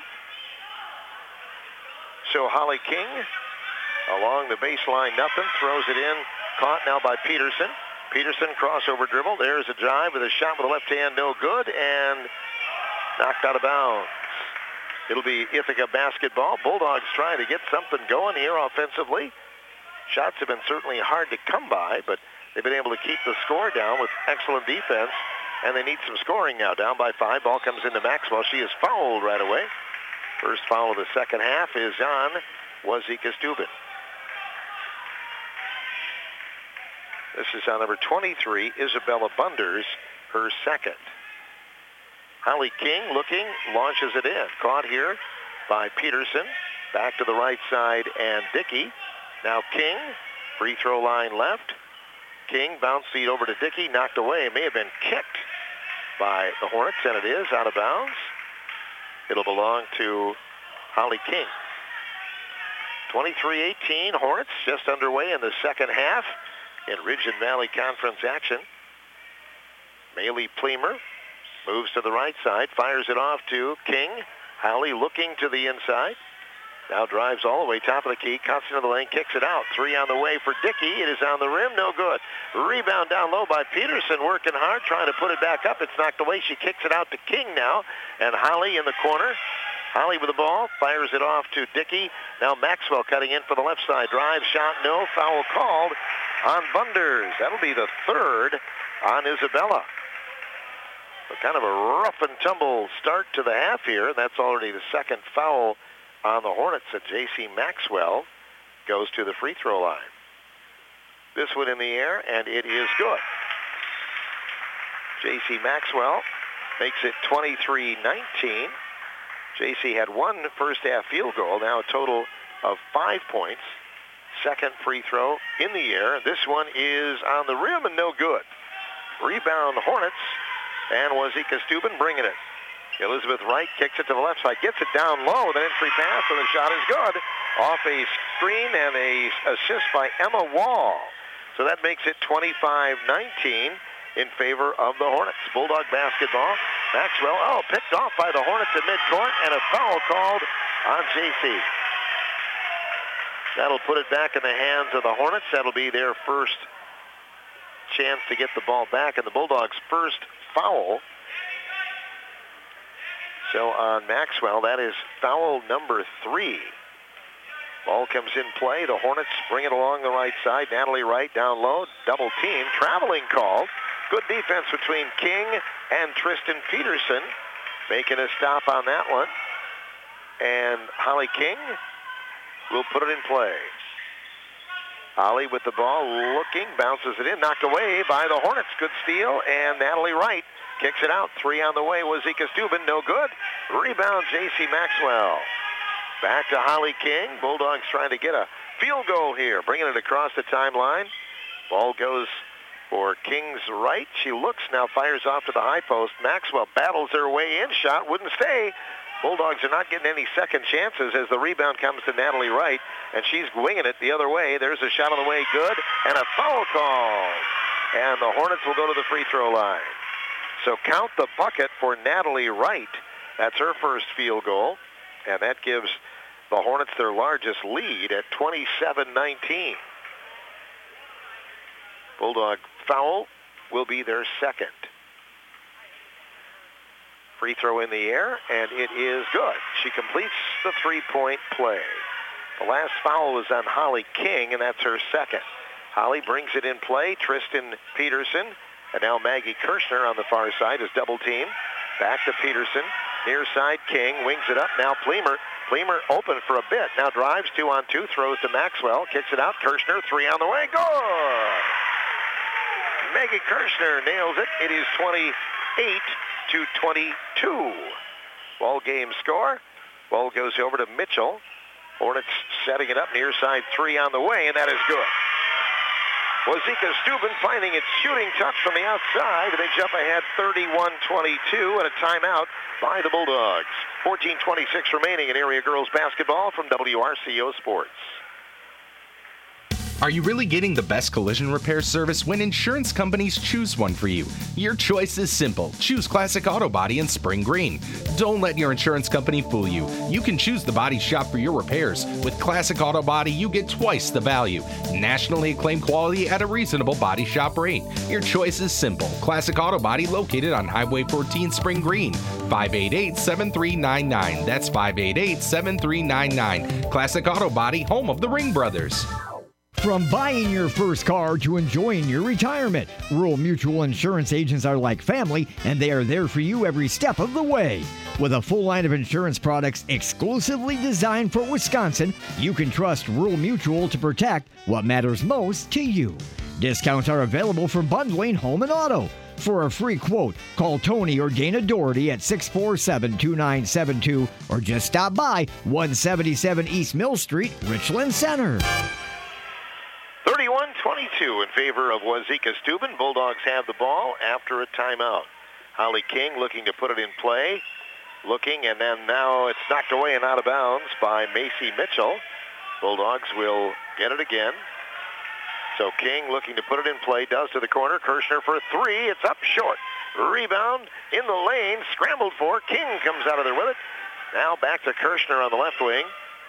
So Holly King along the baseline, nothing, throws it in, caught now by Peterson. Peterson crossover dribble. There's a drive with a shot with the left hand, no good, and knocked out of bounds. It'll be Ithaca basketball. Bulldogs trying to get something going here offensively. Shots have been certainly hard to come by, but they've been able to keep the score down with excellent defense, and they need some scoring now. Down by 5. Ball comes into Maxwell. She is fouled right away. First foul of the second half is on Wazeeka-Steuben. This is on number 23, Isabella Bunders, her second. Holly King looking, launches it in. Caught here by Peterson. Back to the right side, and Dickey. Now King, free throw line left. King bounce feed over to Dickey, knocked away. It may have been kicked by the Hornets, and it is out of bounds. It'll belong to Holly King. 23-18, Hornets just underway in the second half in Ridge and Valley Conference action. Maylee Pleamer moves to the right side, fires it off to King. Holly looking to the inside. Now drives all the way, top of the key, cuts into the lane, kicks it out. Three on the way for Dickey. It is on the rim, no good. Rebound down low by Peterson, working hard, trying to put it back up. It's knocked away. She kicks it out to King now. And Holly in the corner. Holly with the ball, fires it off to Dickey. Now Maxwell cutting in for the left side. Drive, shot, no. Foul called on Bunders. That'll be the third on Isabella. So kind of a rough and tumble start to the half here. That's already the second foul on the Hornets. And J.C. Maxwell goes to the free throw line. This one in the air, and it is good. J.C. Maxwell makes it 23-19. J.C. had one first-half field goal, now a total of 5 points. Second free throw in the air. This one is on the rim and no good. Rebound Hornets, and Wazika Steuben bringing it. Elizabeth Wright kicks it to the left side, gets it down low with an entry pass, and the shot is good. Off a screen and a assist by Emma Wall. So that makes it 25-19 in favor of the Hornets. Bulldog basketball. Maxwell, picked off by the Hornets at midcourt, and a foul called on JC. That'll put it back in the hands of the Hornets. That'll be their first chance to get the ball back, and the Bulldogs' first foul. So on Maxwell, that is foul number 3. Ball comes in play. The Hornets bring it along the right side. Natalie Wright down low. Double team. Traveling call. Good defense between King and Tristan Peterson. Making a stop on that one. And Holly King will put it in play. Holly with the ball, looking, bounces it in, knocked away by the Hornets. Good steal, and Natalie Wright kicks it out. 3 on the way. Wazika Steuben, no good. Rebound, J.C. Maxwell. Back to Holly King. Bulldogs trying to get a field goal here, bringing it across the timeline. Ball goes for King's right. She looks, now fires off to the high post. Maxwell battles her way in. Shot wouldn't stay. Bulldogs are not getting any second chances as the rebound comes to Natalie Wright, and she's winging it the other way. There's a shot on the way, good, and a foul call. And the Hornets will go to the free throw line. So count the bucket for Natalie Wright. That's her first field goal, and that gives the Hornets their largest lead at 27-19. Bulldog foul will be their second. Free throw in the air, and it is good. She completes the three-point play. The last foul was on Holly King, and that's her second. Holly brings it in play. Tristan Peterson, and now Maggie Kirshner on the far side is double team. Back to Peterson. Near side, King wings it up. Now Plemer. Plemer open for a bit. Now drives 2-on-2, throws to Maxwell, kicks it out. Kirshner, 3 on the way. Good! Maggie Kirshner nails it. It is 28-22. Ball game score. Ball goes over to Mitchell. Hornets setting it up. Near side, 3 on the way, and that is good. Wazika Steuben finding its shooting touch from the outside. They jump ahead 31-22 and a timeout by the Bulldogs. 14:26 remaining in area girls basketball from WRCO Sports. Are you really getting the best collision repair service when insurance companies choose one for you? Your choice is simple. Choose Classic Auto Body in Spring Green. Don't let your insurance company fool you. You can choose the body shop for your repairs. With Classic Auto Body, you get twice the value. Nationally acclaimed quality at a reasonable body shop rate. Your choice is simple. Classic Auto Body located on Highway 14 Spring Green. 588-7399. That's 588-7399. Classic Auto Body, home of the Ring Brothers. From buying your first car to enjoying your retirement, Rural Mutual Insurance agents are like family, and they are there for you every step of the way. With a full line of insurance products exclusively designed for Wisconsin, you can trust Rural Mutual to protect what matters most to you. Discounts are available for bundling home and auto. For a free quote, call Tony or Dana Doherty at 647-2972 or just stop by 177 East Mill Street, Richland Center. 31-22 in favor of Wazika Steuben. Bulldogs have the ball after a timeout. Holly King looking to put it in play. Looking, and then now it's knocked away and out of bounds by Macy Mitchell. Bulldogs will get it again. So King looking to put it in play, does to the corner. Kirshner for 3. It's up short. Rebound in the lane, scrambled for. King comes out of there with it. Now back to Kirshner on the left wing.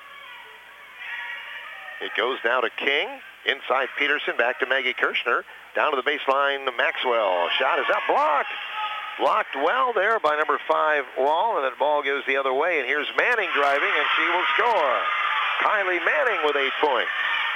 It goes now to King. Inside Peterson, back to Maggie Kirshner. Down to the baseline, Maxwell. Shot is up, blocked. Blocked well there by number 5, Wall, and then the ball goes the other way. And here's Manning driving, and she will score. Kylie Manning with 8 points.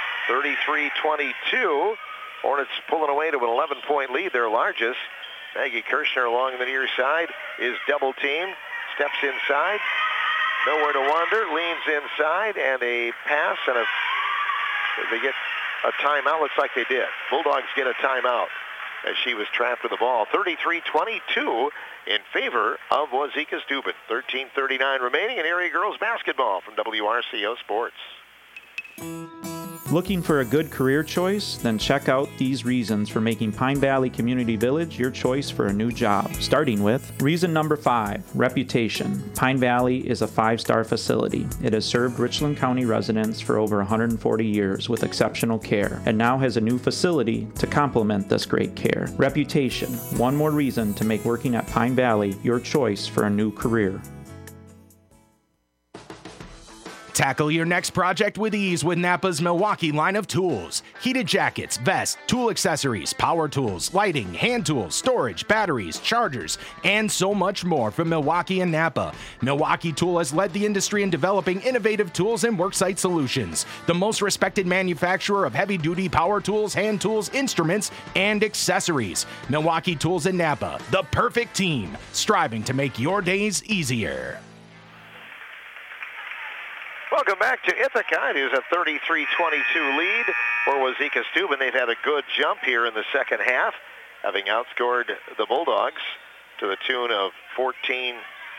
33-22. Hornets pulling away to an 11-point lead, their largest. Maggie Kirshner along the near side is double teamed. Steps inside. Nowhere to wander. Leans inside, and a pass, and they get a timeout. Looks like they did. Bulldogs get a timeout. as she was trapped with the ball. 33-22 in favor of Wazeeka Steuben. 13:39 remaining in Area Girls Basketball from WRCO Sports. Looking for a good career choice? Then check out these reasons for making Pine Valley Community Village your choice for a new job. Starting with reason number 5, reputation. Pine Valley is a 5-star facility. It has served Richland County residents for over 140 years with exceptional care, and now has a new facility to complement this great care. Reputation. One more reason to make working at Pine Valley your choice for a new career. Tackle your next project with ease with Napa's Milwaukee line of tools. Heated jackets, vests, tool accessories, power tools, lighting, hand tools, storage, batteries, chargers, and so much more from Milwaukee and Napa. Milwaukee Tool has led the industry in developing innovative tools and worksite solutions. The most respected manufacturer of heavy-duty power tools, hand tools, instruments, and accessories. Milwaukee Tools and Napa, the perfect team, striving to make your days easier. Welcome back to Ithaca. It is a 33-22 lead for Wazeeka Steuben. They've had a good jump here in the second half, having outscored the Bulldogs to the tune of 14-3.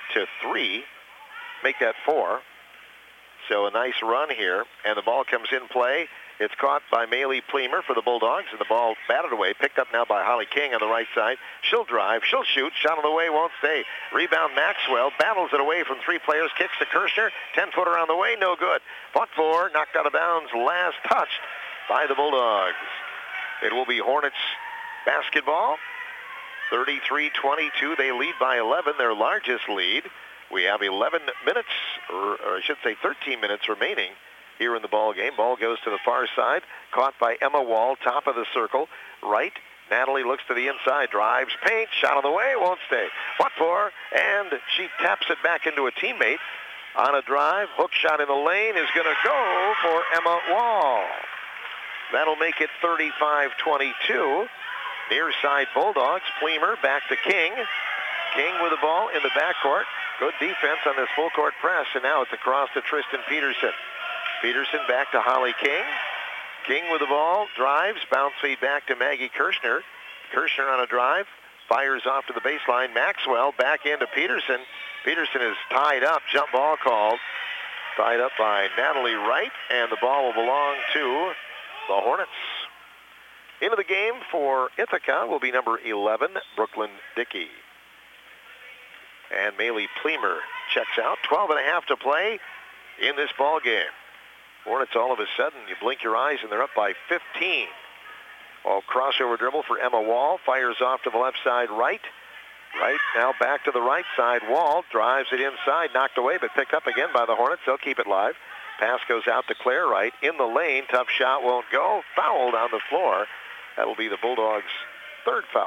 Make that 4. So a nice run here, and the ball comes in play. It's caught by Maylee Pleamer for the Bulldogs, and the ball batted away, picked up now by Holly King on the right side. She'll drive, she'll shoot, shot on the way, won't stay. Rebound Maxwell, battles it away from 3 players, kicks to Kirshner, 10-footer on the way, no good. Fought for, knocked out of bounds, last touched by the Bulldogs. It will be Hornets basketball. 33-22, they lead by 11, their largest lead. We have 11 minutes, or I should say 13 minutes remaining here in the ball game. Ball goes to the far side, caught by Emma Wall, top of the circle, right. Natalie looks to the inside, drives, paint, shot on the way, won't stay. What for? And she taps it back into a teammate on a drive. Hook shot in the lane is going to go for Emma Wall. That'll make it 35-22. Near side Bulldogs. Pleamer back to King. King with the ball in the backcourt. Good defense on this full court press, and now it's across to Tristan Peterson. Peterson back to Holly King. King with the ball, drives, bounce feed back to Maggie Kirshner. Kirshner on a drive, fires off to the baseline. Maxwell back into Peterson. Peterson is tied up, jump ball called. Tied up by Natalie Wright, and the ball will belong to the Hornets. Into the game for Ithaca will be number 11, Brooklyn Dickey. And Maylee Pleamer checks out. 12.5 to play in this ball game. Hornets all of a sudden, you blink your eyes and they're up by 15. Crossover dribble for Emma Wall. Fires off to the left side right. Right now back to the right side. Wall drives it inside. Knocked away but picked up again by the Hornets. They'll keep it live. Pass goes out to Claire Wright. In the lane. Tough shot won't go. Fouled on the floor. That'll be the Bulldogs' third foul.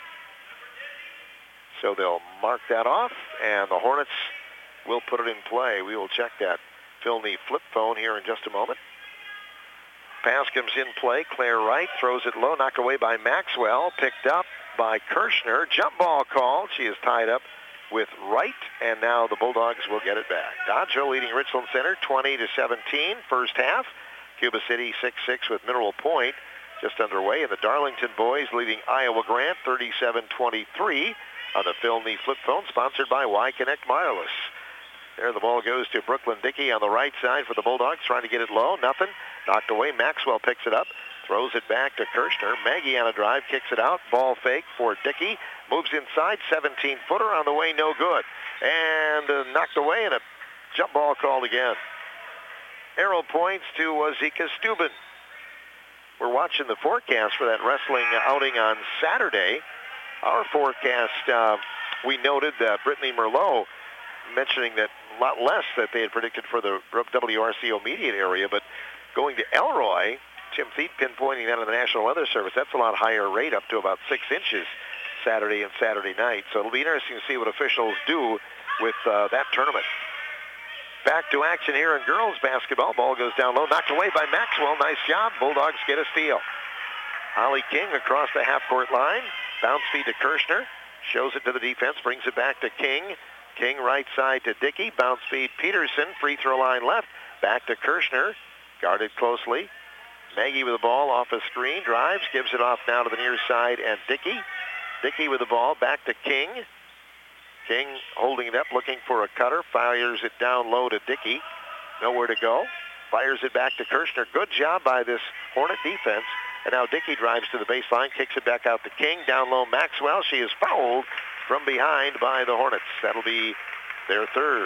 So they'll mark that off, and the Hornets will put it in play. We will check that Philney flip phone here in just a moment. Pass comes in play. Claire Wright throws it low, knocked away by Maxwell, picked up by Kirshner. Jump ball call. She is tied up with Wright, and now the Bulldogs will get it back. Dodgeville leading Richland Center 20-17 first half. Cuba City 6-6 with Mineral Point just underway, and the Darlington boys leading Iowa Grant 37-23 on the Philney flip phone, sponsored by Y-Connect Wireless. There the ball goes to Brooklyn Dickey on the right side for the Bulldogs, trying to get it low. Nothing. Knocked away. Maxwell picks it up, throws it back to Kirshner. Maggie on a drive, kicks it out. Ball fake for Dickey. Moves inside. 17-footer on the way, no good. And knocked away, and a jump ball called again. Arrow points to Wazeeka Steuben. We're watching the forecast for that wrestling outing on Saturday. Our forecast, we noted that Brittany Merlot mentioning that a lot less that they had predicted for the WRCO immediate area, but going to Elroy, Tim Thede pinpointing that on the National Weather Service, that's a lot higher rate, up to about 6 inches Saturday and Saturday night. So it'll be interesting to see what officials do with that tournament. Back to action here in girls basketball. Ball goes down low, knocked away by Maxwell. Nice job. Bulldogs get a steal. Holly King across the half-court line. Bounce feed to Kirshner. Shows it to the defense, brings it back to King. King right side to Dickey. Bounce feed Peterson. Free throw line left. Back to Kirshner. Guarded closely. Maggie with the ball off a screen, drives, gives it off now to the near side, and Dickey. Dickey with the ball, back to King. King holding it up, looking for a cutter, fires it down low to Dickey. Nowhere to go. Fires it back to Kirschner. Good job by this Hornet defense. And now Dickey drives to the baseline, kicks it back out to King. Down low, Maxwell. She is fouled from behind by the Hornets. That'll be their third.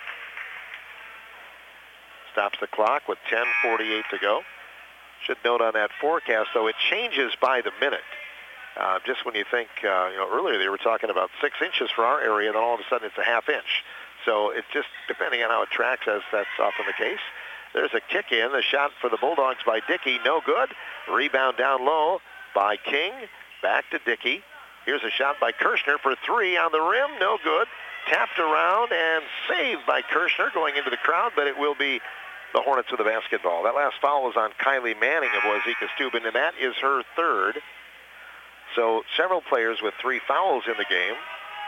Stops the clock with 10:48 to go. Should note on that forecast, though, it changes by the minute. Just when you think, earlier they were talking about 6 inches for our area, then all of a sudden it's a half inch. So it's just depending on how it tracks, as that's often the case. There's a kick in. The shot for the Bulldogs by Dickey, no good. Rebound down low by King. Back to Dickey. Here's a shot by Kirschner for 3 on the rim, no good. Tapped around and saved by Kirschner going into the crowd, but it will be the Hornets with the basketball. That last foul was on Kylie Manning of Wazeeka Steuben, and that is her third. So several players with 3 fouls in the game.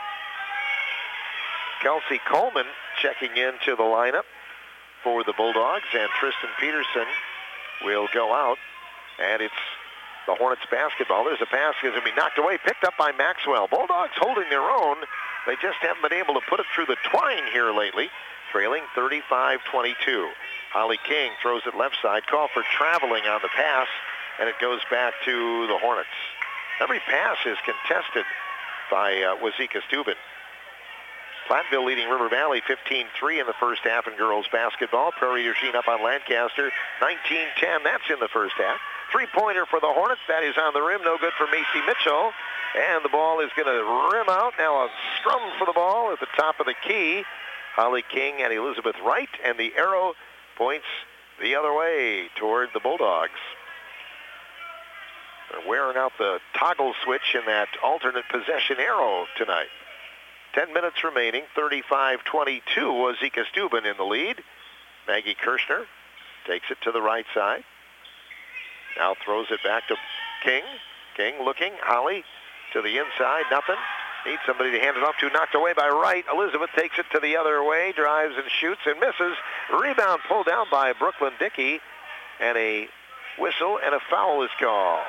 Kelsey Coleman checking into the lineup for the Bulldogs, and Tristan Peterson will go out, and it's the Hornets basketball. There's a pass that's going to be knocked away, picked up by Maxwell. Bulldogs holding their own. They just haven't been able to put it through the twine here lately, trailing 35-22. Holly King throws it left side, call for traveling on the pass, and it goes back to the Hornets. Every pass is contested by Wazeeka Steuben. Platteville leading River Valley 15-3 in the first half in girls basketball. Prairie du Chien up on Lancaster 19-10. That's in the first half. Three-pointer for the Hornets. That is on the rim. No good for Macy Mitchell. And the ball is going to rim out. Now a scrum for the ball at the top of the key. Holly King and Elizabeth Wright. And the arrow points the other way toward the Bulldogs. They're wearing out the toggle switch in that alternate possession arrow tonight. 10 minutes remaining, 35-22. Wazeeka Steuben in the lead. Maggie Kirschner takes it to the right side. Now throws it back to King. King looking. Holly to the inside. Nothing. Needs somebody to hand it off to. Knocked away by Wright. Elizabeth takes it to the other way. Drives and shoots and misses. Rebound pulled down by Brooklyn Dickey. And a whistle and a foul is called.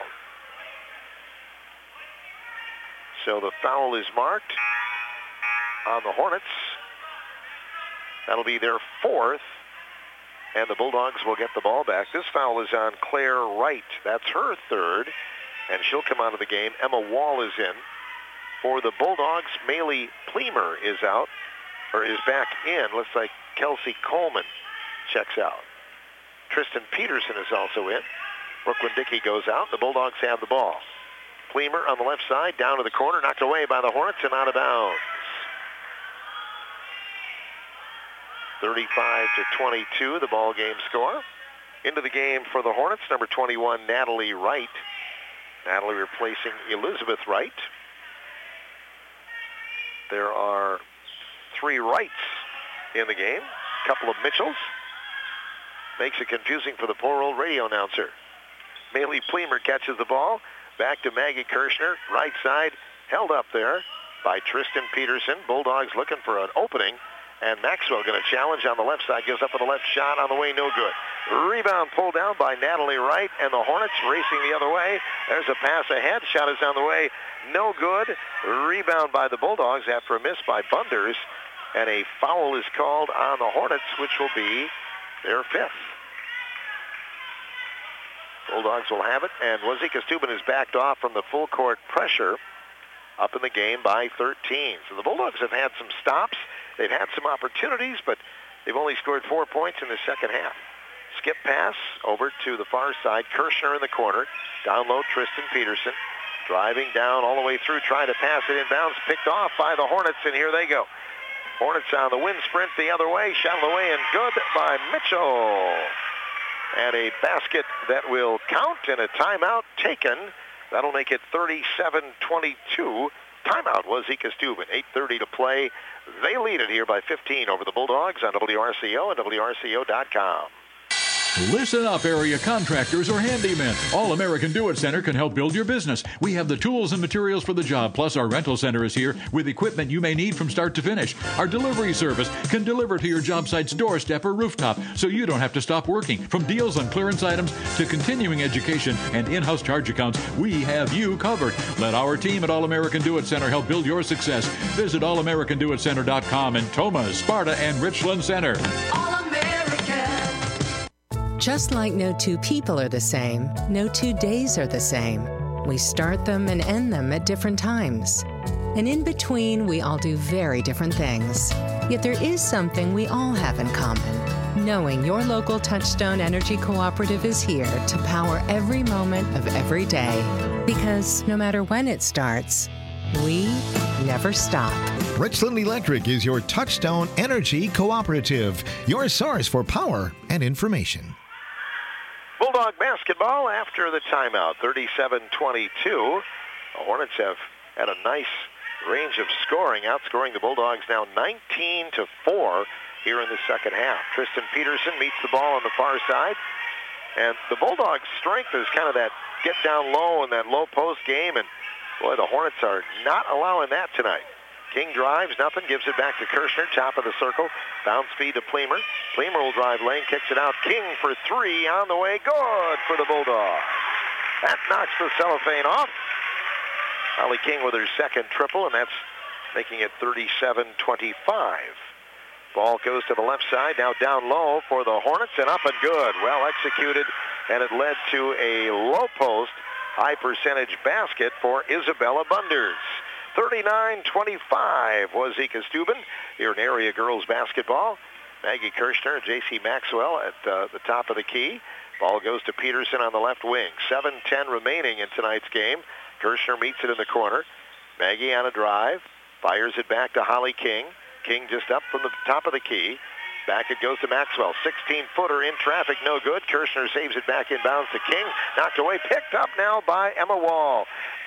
So the foul is marked on the Hornets. That'll be their fourth, and the Bulldogs will get the ball back. This foul is on Claire Wright. That's her third, and she'll come out of the game. Emma Wall is in. For the Bulldogs, Maylee Pleamer is out, or is back in. Looks like Kelsey Coleman checks out. Tristan Peterson is also in. Brooklyn Dickey goes out. The Bulldogs have the ball. Pleamer on the left side, down to the corner, knocked away by the Hornets and out of bounds. 35-22, the ball game score. Into the game for the Hornets, number 21, Natalie Wright. Natalie replacing Elizabeth Wright. There are 3 Wrights in the game, a couple of Mitchells. Makes it confusing for the poor old radio announcer. Maylee Pleamer catches the ball. Back to Maggie Kirschner, right side, held up there by Tristan Peterson. Bulldogs looking for an opening, and Maxwell going to challenge on the left side, gives up with the left shot on the way, no good. Rebound pulled down by Natalie Wright, and the Hornets racing the other way. There's a pass ahead, shot is on the way, no good. Rebound by the Bulldogs after a miss by Bunders, and a foul is called on the Hornets, which will be their fifth. Bulldogs will have it, and Wazeeka Steuben is backed off from the full court pressure up in the game by 13. So the Bulldogs have had some stops. They've had some opportunities, but they've only scored 4 points in the second half. Skip pass over to the far side. Kirschner in the corner. Down low, Tristan Peterson. Driving down all the way through, trying to pass it inbounds. Picked off by the Hornets, and here they go. Hornets on the wind sprint the other way. Shot away and good by Mitchell. And a basket that will count and a timeout taken. That'll make it 37-22. Timeout Wazeeka Steuben. 8:30 to play. They lead it here by 15 over the Bulldogs on WRCO and WRCO.com. Listen up, area contractors or handymen. All American Do It Center can help build your business. We have the tools and materials for the job, plus our rental center is here with equipment you may need from start to finish. Our delivery service can deliver to your job site's doorstep or rooftop, so you don't have to stop working. From deals on clearance items to continuing education and in-house charge accounts, we have you covered. Let our team at All American Do It Center help build your success. Visit allamericandoitcenter.com in Toma, Sparta, and Richland Center. Just like no two people are the same, no 2 days are the same. We start them and end them at different times. And in between, we all do very different things. Yet there is something we all have in common. Knowing your local Touchstone Energy Cooperative is here to power every moment of every day. Because no matter when it starts, we never stop. Richland Electric is your Touchstone Energy Cooperative, your source for power and information. Bulldog basketball after the timeout, 37-22. The Hornets have had a nice range of scoring, outscoring the Bulldogs now 19-4 here in the second half. Tristan Peterson meets the ball on the far side, and the Bulldogs' strength is kind of that get down low in that low post game, and boy, the Hornets are not allowing that tonight. King drives, nothing, gives it back to Kirschner, top of the circle. Bounce feed to Plemer. Plemer will drive lane, kicks it out. King for three, on the way, good for the Bulldogs. That knocks the cellophane off. Holly King with her second triple, and that's making it 37-25. Ball goes to the left side, now down low for the Hornets, and up and good. Well executed, and it led to a low post, high percentage basket for Isabella Bunders. 39-25 was Zika Steuben here in area girls basketball. Maggie Kirschner and J.C. Maxwell at the top of the key. Ball goes to Peterson on the left wing. 7:10 remaining in tonight's game. Kirschner meets it in the corner. Maggie on a drive. Fires it back to Holly King. King just up from the top of the key. Back it goes to Maxwell. 16-footer in traffic, no good. Kirschner saves it back inbounds to King. Knocked away, picked up now by Emma Wall.